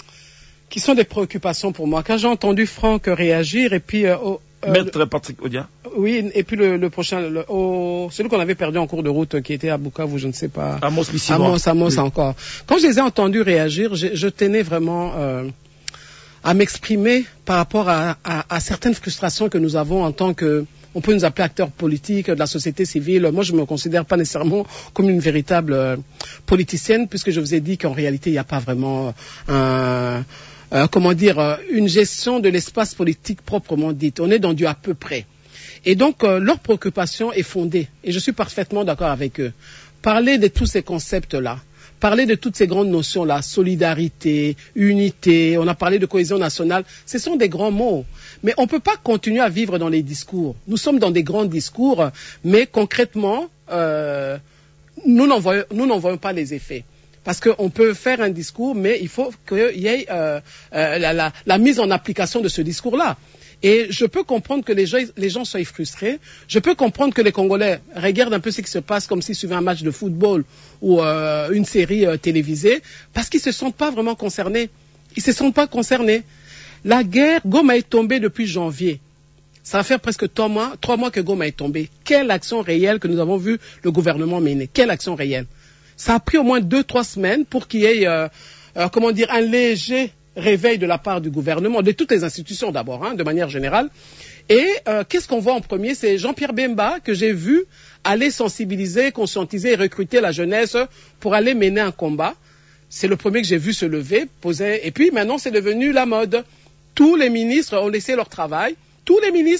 qui sont des préoccupations pour moi. Quand j'ai entendu Franck réagir, et puis... Euh, oh, euh, Maître Patrick Odia. Oui, et puis le, le prochain, le, oh, celui qu'on avait perdu en cours de route, qui était à Bukavu, je ne sais pas... Amos Missimo. Amos, Amos oui. encore. Quand je les ai entendus réagir, je, je tenais vraiment euh, à m'exprimer par rapport à, à, à certaines frustrations que nous avons en tant que... On peut nous appeler acteurs politiques, de la société civile. Moi, je ne me considère pas nécessairement comme une véritable euh, politicienne, puisque je vous ai dit qu'en réalité, il n'y a pas vraiment un... Euh, comment dire, euh, une gestion de l'espace politique proprement dite. On est dans du à peu près. Et donc, euh, leur préoccupation est fondée. Et je suis parfaitement d'accord avec eux. Parler de tous ces concepts-là, parler de toutes ces grandes notions-là, solidarité, unité, on a parlé de cohésion nationale, ce sont des grands mots. Mais on ne peut pas continuer à vivre dans les discours. Nous sommes dans des grands discours, mais concrètement, euh, nous n'en voyons, nous n'en voyons pas les effets. Parce qu'on peut faire un discours, mais il faut qu'il y ait euh, euh, la, la, la mise en application de ce discours-là. Et je peux comprendre que les gens, les gens soient frustrés. Je peux comprendre que les Congolais regardent un peu ce qui se passe comme s'ils suivaient un match de football ou euh, une série euh, télévisée, parce qu'ils ne se sentent pas vraiment concernés. Ils ne se sentent pas concernés. La guerre, Goma est tombée depuis janvier. Ça va faire presque trois mois, trois mois que Goma est tombée. Quelle action réelle que nous avons vu le gouvernement mener? Quelle action réelle? Ça a pris au moins deux, trois semaines pour qu'il y ait, euh, euh, comment dire, un léger réveil de la part du gouvernement, de toutes les institutions d'abord, hein, de manière générale. Et euh, qu'est-ce qu'on voit en premier? C'est Jean-Pierre Bemba que j'ai vu aller sensibiliser, conscientiser et recruter la jeunesse pour aller mener un combat. C'est le premier que j'ai vu se lever, poser. Et puis maintenant, c'est devenu la mode. Tous les ministres ont laissé leur travail. Tous les ministres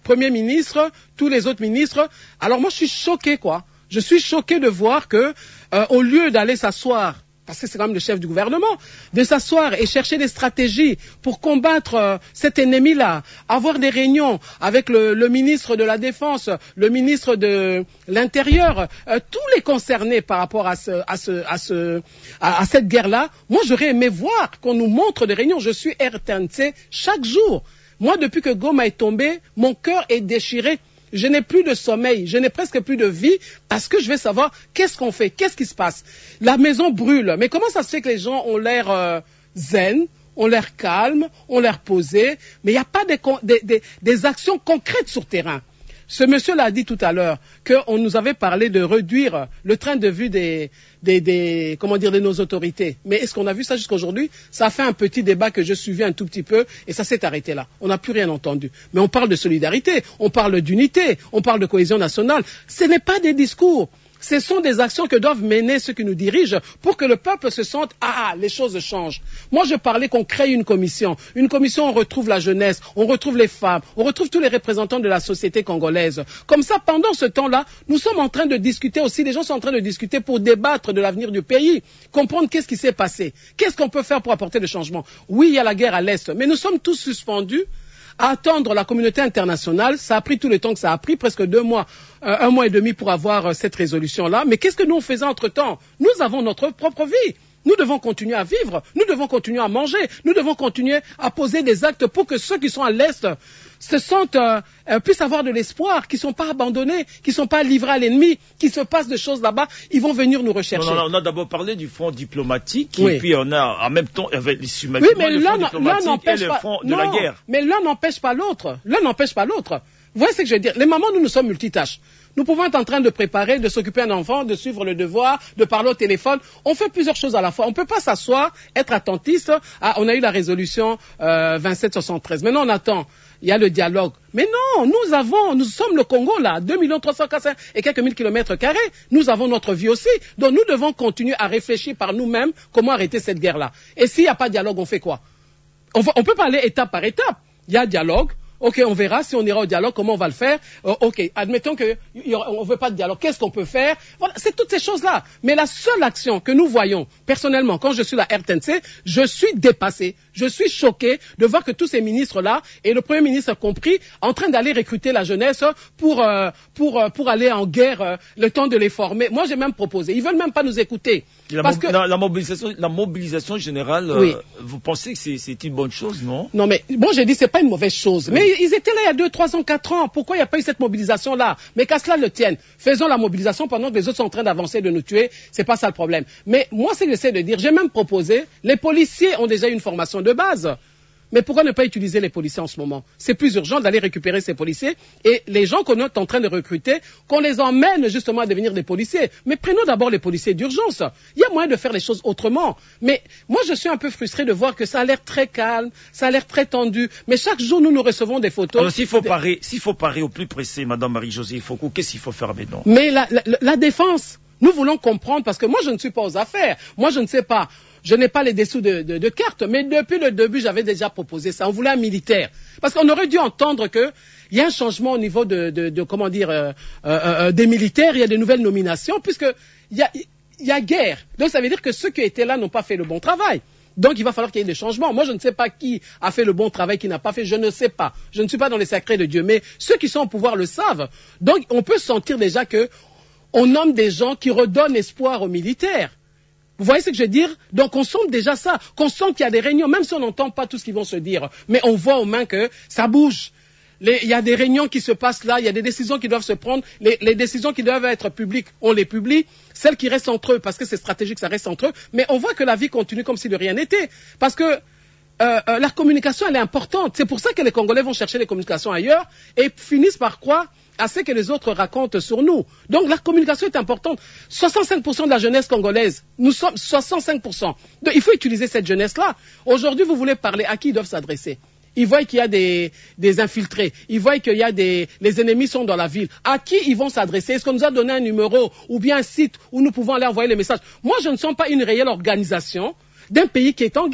Premier ministre, tous les autres ministres. Alors moi, je suis choqué, quoi. Je suis choqué de voir que, euh, au lieu d'aller s'asseoir, parce que c'est quand même le chef du gouvernement, de s'asseoir et chercher des stratégies pour combattre euh, cet ennemi-là, avoir des réunions avec le, le ministre de la Défense, le ministre de l'Intérieur, euh, tous les concernés par rapport à, ce, à, ce, à, ce, à, à cette guerre-là. Moi, j'aurais aimé voir qu'on nous montre des réunions. Je suis R T N C chaque jour. Moi, depuis que Goma est tombé, mon cœur est déchiré. Je n'ai plus de sommeil, je n'ai presque plus de vie parce que je vais savoir qu'est-ce qu'on fait, qu'est-ce qui se passe. La maison brûle, mais comment ça se fait que les gens ont l'air euh, zen, ont l'air calmes, ont l'air posés, mais il n'y a pas des, des, des, des actions concrètes sur terrain. Ce monsieur l'a dit tout à l'heure, qu'on nous avait parlé de réduire le train de vue des, des, des, comment dire, de nos autorités. Mais est-ce qu'on a vu ça jusqu'à aujourd'hui? Ça a fait un petit débat que je suivais un tout petit peu et ça s'est arrêté là. On n'a plus rien entendu. Mais on parle de solidarité, on parle d'unité, on parle de cohésion nationale. Ce n'est pas des discours. Ce sont des actions que doivent mener ceux qui nous dirigent pour que le peuple se sente « Ah, les choses changent ». Moi, je parlais qu'on crée une commission. Une commission, on retrouve la jeunesse, on retrouve les femmes, on retrouve tous les représentants de la société congolaise. Comme ça, pendant ce temps-là, nous sommes en train de discuter aussi, les gens sont en train de discuter pour débattre de l'avenir du pays, comprendre qu'est-ce qui s'est passé, qu'est-ce qu'on peut faire pour apporter le changement. Oui, il y a la guerre à l'Est, mais nous sommes tous suspendus à attendre la communauté internationale. Ça a pris tout le temps que ça a pris, presque deux mois, euh, un mois et demi pour avoir euh, cette résolution-là. Mais qu'est-ce que nous faisons entre-temps? Nous avons notre propre vie. Nous devons continuer à vivre, nous devons continuer à manger, nous devons continuer à poser des actes pour que ceux qui sont à l'Est se sentent, euh, euh, puissent avoir de l'espoir, qui ne sont pas abandonnés, qui ne sont pas livrés à l'ennemi, qui se passe des choses là-bas, ils vont venir nous rechercher. Non, non, non, on a d'abord parlé du front diplomatique, oui. Et puis on a en même temps avec les oui, mais le front diplomatique et le pas, front de non, la guerre. Mais l'un n'empêche pas l'autre. L'un n'empêche pas l'autre. Vous voyez ce que je veux dire? Les mamans, nous, nous sommes multitâches. Nous pouvons être en train de préparer, de s'occuper d'un enfant, de suivre le devoir, de parler au téléphone. On fait plusieurs choses à la fois. On ne peut pas s'asseoir, être attentiste. Ah, on a eu la résolution euh, vingt-sept soixante-treize. Maintenant, on attend. Il y a le dialogue. Mais non, nous avons, nous sommes le Congo là, deux millions trois cent quarante et quelques mille kilomètres carrés. Nous avons notre vie aussi. Donc nous devons continuer à réfléchir par nous-mêmes comment arrêter cette guerre-là. Et s'il n'y a pas de dialogue, on fait quoi? On, va, on peut parler étape par étape. Il y a dialogue. Ok, on verra si on ira au dialogue, comment on va le faire. Euh, ok, admettons qu'on ne veut pas de dialogue, qu'est-ce qu'on peut faire? Voilà, c'est toutes ces choses-là. Mais la seule action que nous voyons, personnellement, quand je suis la R T N C, je suis dépassé, je suis choqué de voir que tous ces ministres-là, et le Premier ministre compris, en train d'aller recruter la jeunesse pour, euh, pour, euh, pour aller en guerre, euh, le temps de les former. Moi, j'ai même proposé. Ils veulent même pas nous écouter. La, parce que... la, la, mobilisation, la mobilisation générale, oui. euh, vous pensez que c'est une bonne chose, non? Non, mais bon, j'ai dit c'est pas une mauvaise chose. Oui. Mais ils étaient là il y a deux, trois ans, quatre ans. Pourquoi il n'y a pas eu cette mobilisation-là? Mais qu'à cela le tienne. Faisons la mobilisation pendant que les autres sont en train d'avancer, de nous tuer. C'est pas ça le problème. Mais moi, ce que j'essaie de dire, j'ai même proposé, les policiers ont déjà une formation de base. Mais pourquoi ne pas utiliser les policiers en ce moment? C'est plus urgent d'aller récupérer ces policiers et les gens qu'on est en train de recruter, qu'on les emmène justement à devenir des policiers. Mais prenons d'abord les policiers d'urgence. Il y a moyen de faire les choses autrement. Mais moi, je suis un peu frustré de voir que ça a l'air très calme, ça a l'air très tendu. Mais chaque jour, nous nous recevons des photos. Alors, s'il faut de... parer, s'il faut parer au plus pressé, Madame Marie-Josée Foucault, qu'est-ce qu'il faut faire maintenant? Mais la, la, la défense, nous voulons comprendre parce que moi, je ne suis pas aux affaires. Moi, je ne sais pas. Je n'ai pas les dessous de, de, de cartes, mais depuis le début, j'avais déjà proposé ça. On voulait un militaire. Parce qu'on aurait dû entendre qu'il y a un changement au niveau de, de, de comment dire, euh, euh, des militaires, il y a des nouvelles nominations, puisqu'il y a, il y a guerre. Donc ça veut dire que ceux qui étaient là n'ont pas fait le bon travail. Donc il va falloir qu'il y ait des changements. Moi, je ne sais pas qui a fait le bon travail, qui n'a pas fait, je ne sais pas. Je ne suis pas dans les secrets de Dieu, mais ceux qui sont au pouvoir le savent. Donc on peut sentir déjà que on nomme des gens qui redonnent espoir aux militaires. Vous voyez ce que je veux dire? Donc on sent déjà ça, qu'on sent qu'il y a des réunions, même si on n'entend pas tout ce qu'ils vont se dire, mais on voit aux mains que ça bouge. Les, il y a des réunions qui se passent là, il y a des décisions qui doivent se prendre, les, les décisions qui doivent être publiques, on les publie, celles qui restent entre eux, parce que c'est stratégique, ça reste entre eux, mais on voit que la vie continue comme si de rien n'était, parce que euh, euh, la communication, elle est importante. C'est pour ça que les Congolais vont chercher les communications ailleurs et finissent par croire à ce que les autres racontent sur nous. Donc la communication est importante. soixante-cinq pour cent de la jeunesse congolaise, nous sommes soixante-cinq pour cent. Donc il faut utiliser cette jeunesse-là. Aujourd'hui, vous voulez parler, à qui ils doivent s'adresser? Ils voient qu'il y a des, des infiltrés. Ils voient qu'il y a des... Les ennemis sont dans la ville. À qui ils vont s'adresser? Est-ce qu'on nous a donné un numéro ou bien un site où nous pouvons aller envoyer les messages? Moi, je ne sens pas une réelle organisation d'un pays qui est en guerre.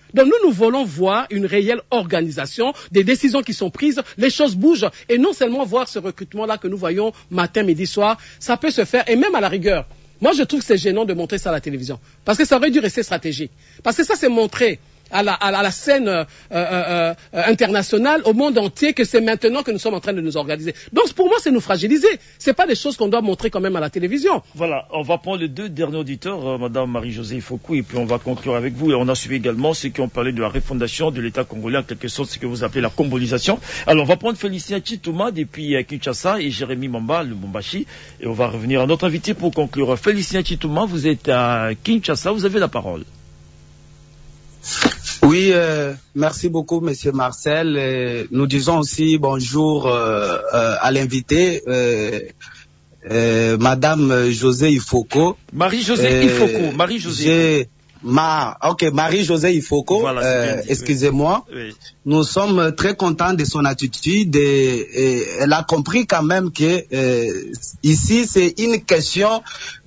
Donc nous, nous voulons voir une réelle organisation, des décisions qui sont prises, les choses bougent, et non seulement voir ce recrutement-là que nous voyons matin, midi, soir, ça peut se faire, et même à la rigueur. Moi, je trouve que c'est gênant de montrer ça à la télévision, parce que ça aurait dû rester stratégique. Parce que ça, c'est montré à la, à la scène euh, euh, euh, internationale, au monde entier, que c'est maintenant que nous sommes en train de nous organiser. Donc pour moi, c'est nous fragiliser. C'est pas des choses qu'on doit montrer quand même à la télévision. Voilà, on va prendre les deux derniers auditeurs, euh, Madame Marie-Josée Foucault, et puis on va conclure avec vous. Et on a suivi également ceux qui ont parlé de la refondation de l'État congolais, en quelque sorte ce que vous appelez la combolisation. Alors on va prendre Félicien Chitouma depuis euh, Kinshasa et Jérémy Mamba, le Lubumbashi, et on va revenir à notre invité pour conclure. Félicien Chitouma, vous êtes à Kinshasa, vous avez la parole. Oui, euh, merci beaucoup, Monsieur Marcel. Et nous disons aussi bonjour euh, euh, à l'invité, euh, euh, Madame Josée Ifoko. Marie-Josée euh, Ifoko. Marie-Josée. Ma, ok, Marie-Josée Ifoko. Voilà, euh, excusez-moi. Oui. Nous sommes très contents de son attitude et, et elle a compris quand même que euh, ici c'est une question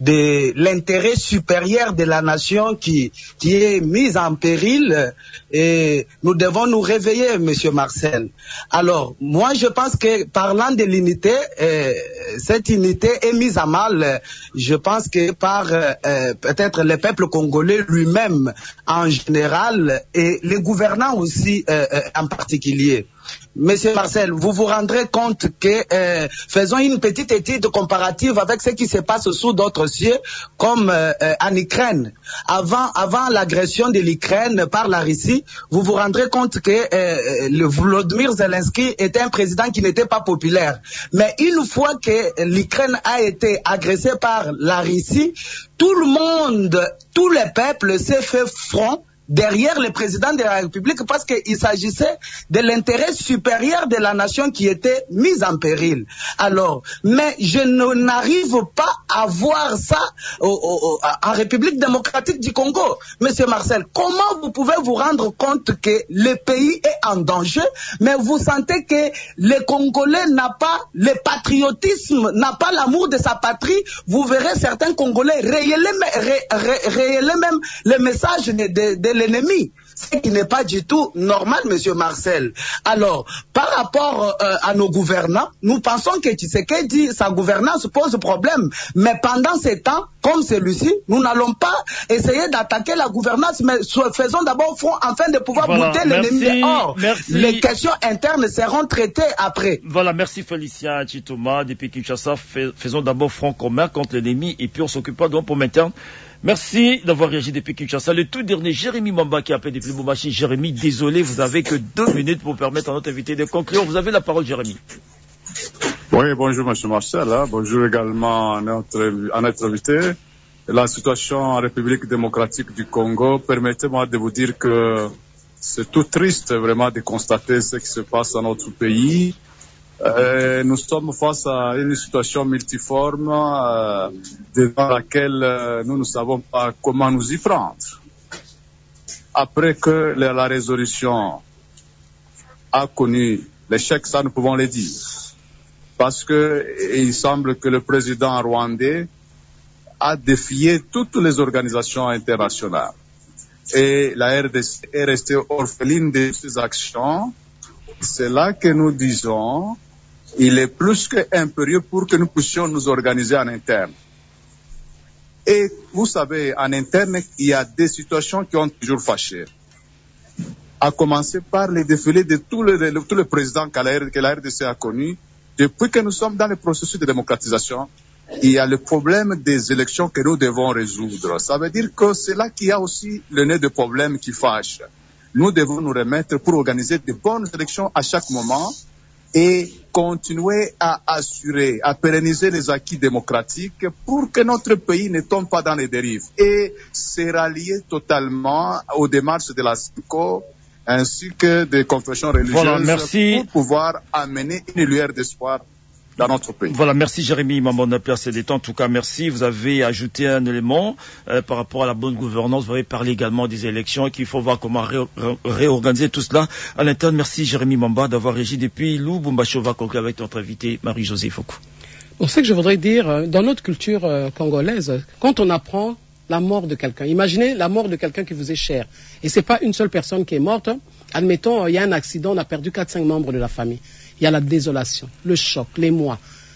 de l'intérêt supérieur de la nation qui qui est mise en péril et nous devons nous réveiller, Monsieur Marcel. Alors moi je pense que parlant de l'unité, euh, cette unité est mise à mal. Je pense que par euh, peut-être le peuple congolais lui-même en général et les gouvernants aussi euh, en particulier. Monsieur Marcel, vous vous rendrez compte que euh, faisons une petite étude comparative avec ce qui se passe sous d'autres cieux, comme euh, en Ukraine. Avant, avant l'agression de l'Ukraine par la Russie, vous vous rendrez compte que euh, le Volodymyr Zelensky était un président qui n'était pas populaire. Mais une fois que l'Ukraine a été agressée par la Russie, tout le monde, tout le peuple s'est fait front derrière le président de la République parce qu'il s'agissait de l'intérêt supérieur de la nation qui était mise en péril. Alors, mais je n'arrive pas à voir ça au, au, en République démocratique du Congo. Monsieur Marcel, comment vous pouvez vous rendre compte que le pays est en danger, mais vous sentez que le Congolais n'a pas le patriotisme, n'a pas l'amour de sa patrie? Vous verrez certains Congolais révéler ré, ré, ré, même le message de, de, de l'ennemi, ce qui n'est pas du tout normal, Monsieur Marcel. Alors, par rapport euh, à nos gouvernants, nous pensons que Tshisekedi, sa gouvernance pose problème. Mais pendant ces temps, comme celui-ci, nous n'allons pas essayer d'attaquer la gouvernance, mais faisons d'abord front afin de pouvoir voilà, bouter l'ennemi dehors. Les questions internes seront traitées après. Voilà, merci Félicien Chitouma. Depuis Kinshasa, faisons d'abord front commun contre l'ennemi et puis on s'occupera donc pour maintenant. Merci d'avoir réagi depuis Kinshasa. Le tout dernier, Jérémy Mamba qui a appelé depuis Lubumbashi. Jérémy, désolé, vous avez que deux minutes pour permettre à notre invité de conclure. Vous avez la parole, Jérémy. Oui, bonjour, monsieur Marcel. Bonjour également à notre, à notre invité. La situation en République démocratique du Congo, permettez-moi de vous dire que c'est tout triste vraiment de constater ce qui se passe dans notre pays. Euh, nous sommes face à une situation multiforme euh, devant laquelle euh, nous ne savons pas comment nous y prendre. Après que la, la résolution a connu l'échec, ça nous pouvons le dire. Parce que il semble que le président rwandais a défié toutes les organisations internationales. Et la R D C est restée orpheline de ces actions. C'est là que nous disons il est plus qu'impérieux pour que nous puissions nous organiser en interne. Et vous savez, en interne, il y a des situations qui ont toujours fâché. À commencer par les défilés de tous les, de, tous les présidents que la, que la R D C a connus. Depuis que nous sommes dans le processus de démocratisation, il y a le problème des élections que nous devons résoudre. Ça veut dire que c'est là qu'il y a aussi le nez de problèmes qui fâchent. Nous devons nous remettre pour organiser de bonnes élections à chaque moment et continuer à assurer, à pérenniser les acquis démocratiques pour que notre pays ne tombe pas dans les dérives et se rallier totalement aux démarches de la S I C O ainsi que des confessions religieuses voilà, merci. pour pouvoir amener une lueur d'espoir dans notre pays. Voilà, merci Jérémy Maman de P R C D T. En tout cas, merci. Vous avez ajouté un élément euh, par rapport à la bonne gouvernance. Vous avez parlé également des élections et qu'il faut voir comment ré ré réorganiser tout cela à l'interne. Merci Jérémy Mamba d'avoir réagi depuis Lubumbashi. On va conclure avec notre invité Marie-Josée Foucault. Bon, ce que je voudrais dire, dans notre culture euh, congolaise, quand on apprend la mort de quelqu'un. Imaginez la mort de quelqu'un qui vous est cher. Et c'est pas une seule personne qui est morte. Hein. Admettons, il y a un accident, on a perdu quatre cinq membres de la famille. Il y a la désolation, le choc, l'émoi.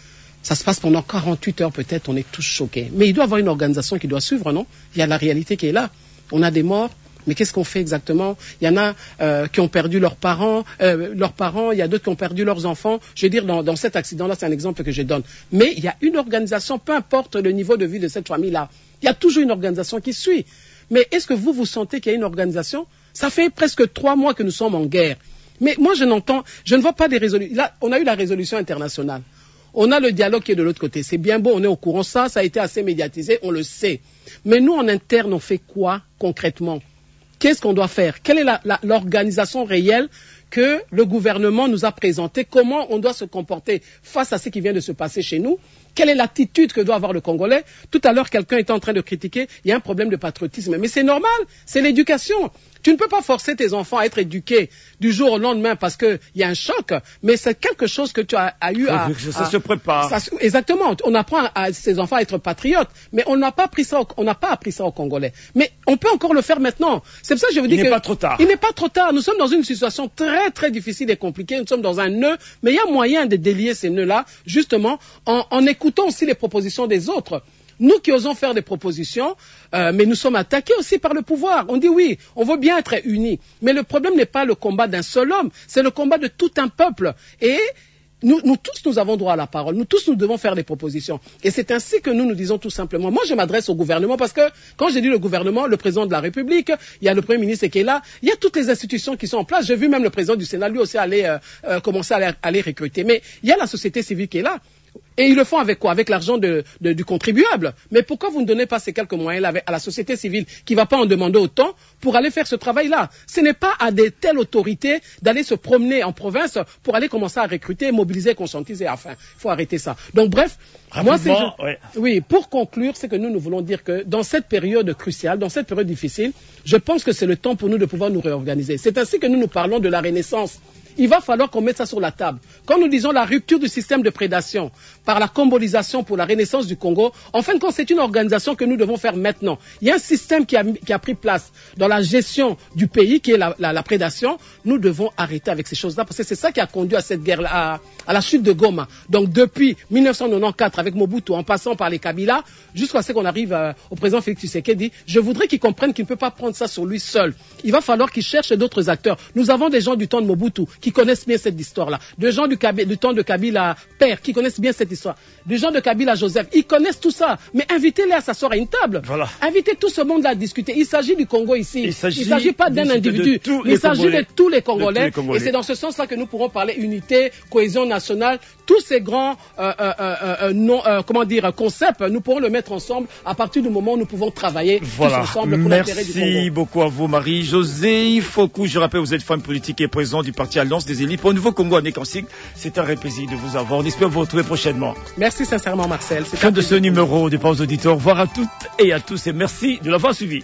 Ça se passe pendant quarante-huit heures peut-être, on est tous choqués. Mais il doit y avoir une organisation qui doit suivre, non? Il y a la réalité qui est là. On a des morts, mais qu'est-ce qu'on fait exactement? Il y en a euh, qui ont perdu leurs parents, euh, leurs parents, il y a d'autres qui ont perdu leurs enfants. Je veux dire, dans, dans cet accident-là, c'est un exemple que je donne. Mais il y a une organisation, peu importe le niveau de vie de cette famille-là, il y a toujours une organisation qui suit. Mais est-ce que vous, vous sentez qu'il y a une organisation? Ça fait presque trois mois que nous sommes en guerre. Mais moi, je n'entends, je ne vois pas des résolutions. Là, on a eu la résolution internationale. On a le dialogue qui est de l'autre côté. C'est bien beau, on est au courant. Ça, ça a été assez médiatisé, on le sait. Mais nous, en interne, on fait quoi concrètement? Qu'est-ce qu'on doit faire? Quelle est la, la, l'organisation réelle que le gouvernement nous a présentée? Comment on doit se comporter face à ce qui vient de se passer chez nous? Quelle est l'attitude que doit avoir le Congolais? Tout à l'heure, quelqu'un était en train de critiquer, il y a un problème de patriotisme. Mais c'est normal, c'est l'éducation. Tu ne peux pas forcer tes enfants à être éduqués du jour au lendemain parce qu'il y a un choc, mais c'est quelque chose que tu as, as eu à... Ça à, se prépare. Ça, exactement, on apprend à, à ses enfants à être patriotes, mais on n'a pas appris ça, au, on n'a pas appris ça aux Congolais. Mais on peut encore le faire maintenant. C'est pour ça que je vous dis que... Il n'est pas trop tard. Il n'est pas trop tard. Nous sommes dans une situation très très difficile et compliquée. Nous sommes dans un nœud, mais il y a moyen de délier ces nœuds-là, justement, en, en écoutant aussi les propositions des autres. Nous qui osons faire des propositions, euh, mais nous sommes attaqués aussi par le pouvoir. On dit oui, on veut bien être unis. Mais le problème n'est pas le combat d'un seul homme, c'est le combat de tout un peuple. Et nous, nous tous, nous avons droit à la parole. Nous tous, nous devons faire des propositions. Et c'est ainsi que nous nous disons tout simplement. Moi, je m'adresse au gouvernement parce que quand j'ai dit le gouvernement, le président de la République, il y a le Premier ministre qui est là, il y a toutes les institutions qui sont en place. J'ai vu même le président du Sénat, lui aussi, aller euh, euh, commencer à les, à les recruter. Mais il y a la société civile qui est là. Et ils le font avec quoi? Avec l'argent de, de, du contribuable. Mais pourquoi vous ne donnez pas ces quelques moyens-là à la société civile qui ne va pas en demander autant pour aller faire ce travail-là? Ce n'est pas à des telles autorités d'aller se promener en province pour aller commencer à recruter, mobiliser, conscientiser. Enfin, il faut arrêter ça. Donc bref, moi, c'est je... ouais. oui, pour conclure, c'est que nous, nous voulons dire que dans cette période cruciale, dans cette période difficile, je pense que c'est le temps pour nous de pouvoir nous réorganiser. C'est ainsi que nous nous parlons de la renaissance. Il va falloir qu'on mette ça sur la table. Quand nous disons la rupture du système de prédation par la combolisation pour la renaissance du Congo, en fin de compte, c'est une organisation que nous devons faire maintenant. Il y a un système qui a, qui a pris place dans la gestion du pays, qui est la, la, la prédation. Nous devons arrêter avec ces choses-là, parce que c'est ça qui a conduit à cette guerre, à, à la chute de Goma. Donc depuis mille neuf cent quatre-vingt-quatorze, avec Mobutu, en passant par les Kabila, jusqu'à ce qu'on arrive euh, au président Félix Tshisekedi, je voudrais qu'il comprenne qu'il ne peut pas prendre ça sur lui seul. Il va falloir qu'il cherche d'autres acteurs. Nous avons des gens du temps de Mobutu qui connaissent bien cette histoire-là. Des gens du, du temps de Kabila père qui connaissent bien cette histoire. Des gens de Kabila Joseph, ils connaissent tout ça. Mais invitez-les à s'asseoir à une table. Voilà. Invitez tout ce monde-là à discuter. Il s'agit du Congo ici. Il ne s'agit pas d'un individu. Il s'agit de tous les Congolais. Tous les Congolais. Et c'est dans ce sens-là que nous pourrons parler unité, cohésion nationale. Tous ces grands euh, euh, euh, non, euh, comment dire, concepts, nous pourrons le mettre ensemble à partir du moment où nous pouvons travailler voilà. tous ensemble pour l'intérêt du Congo. Merci beaucoup à vous, Marie-Josée Fokou. Je rappelle, vous êtes femme politique et présidente du parti Alliance des élites pour le nouveau Congo à Nécansig. C'est un vrai plaisir de vous avoir. On espère vous retrouver prochainement. Merci sincèrement, Marcel. Fin de ce numéro des pauses auditeurs. Au revoir à toutes et à tous et merci de l'avoir suivi.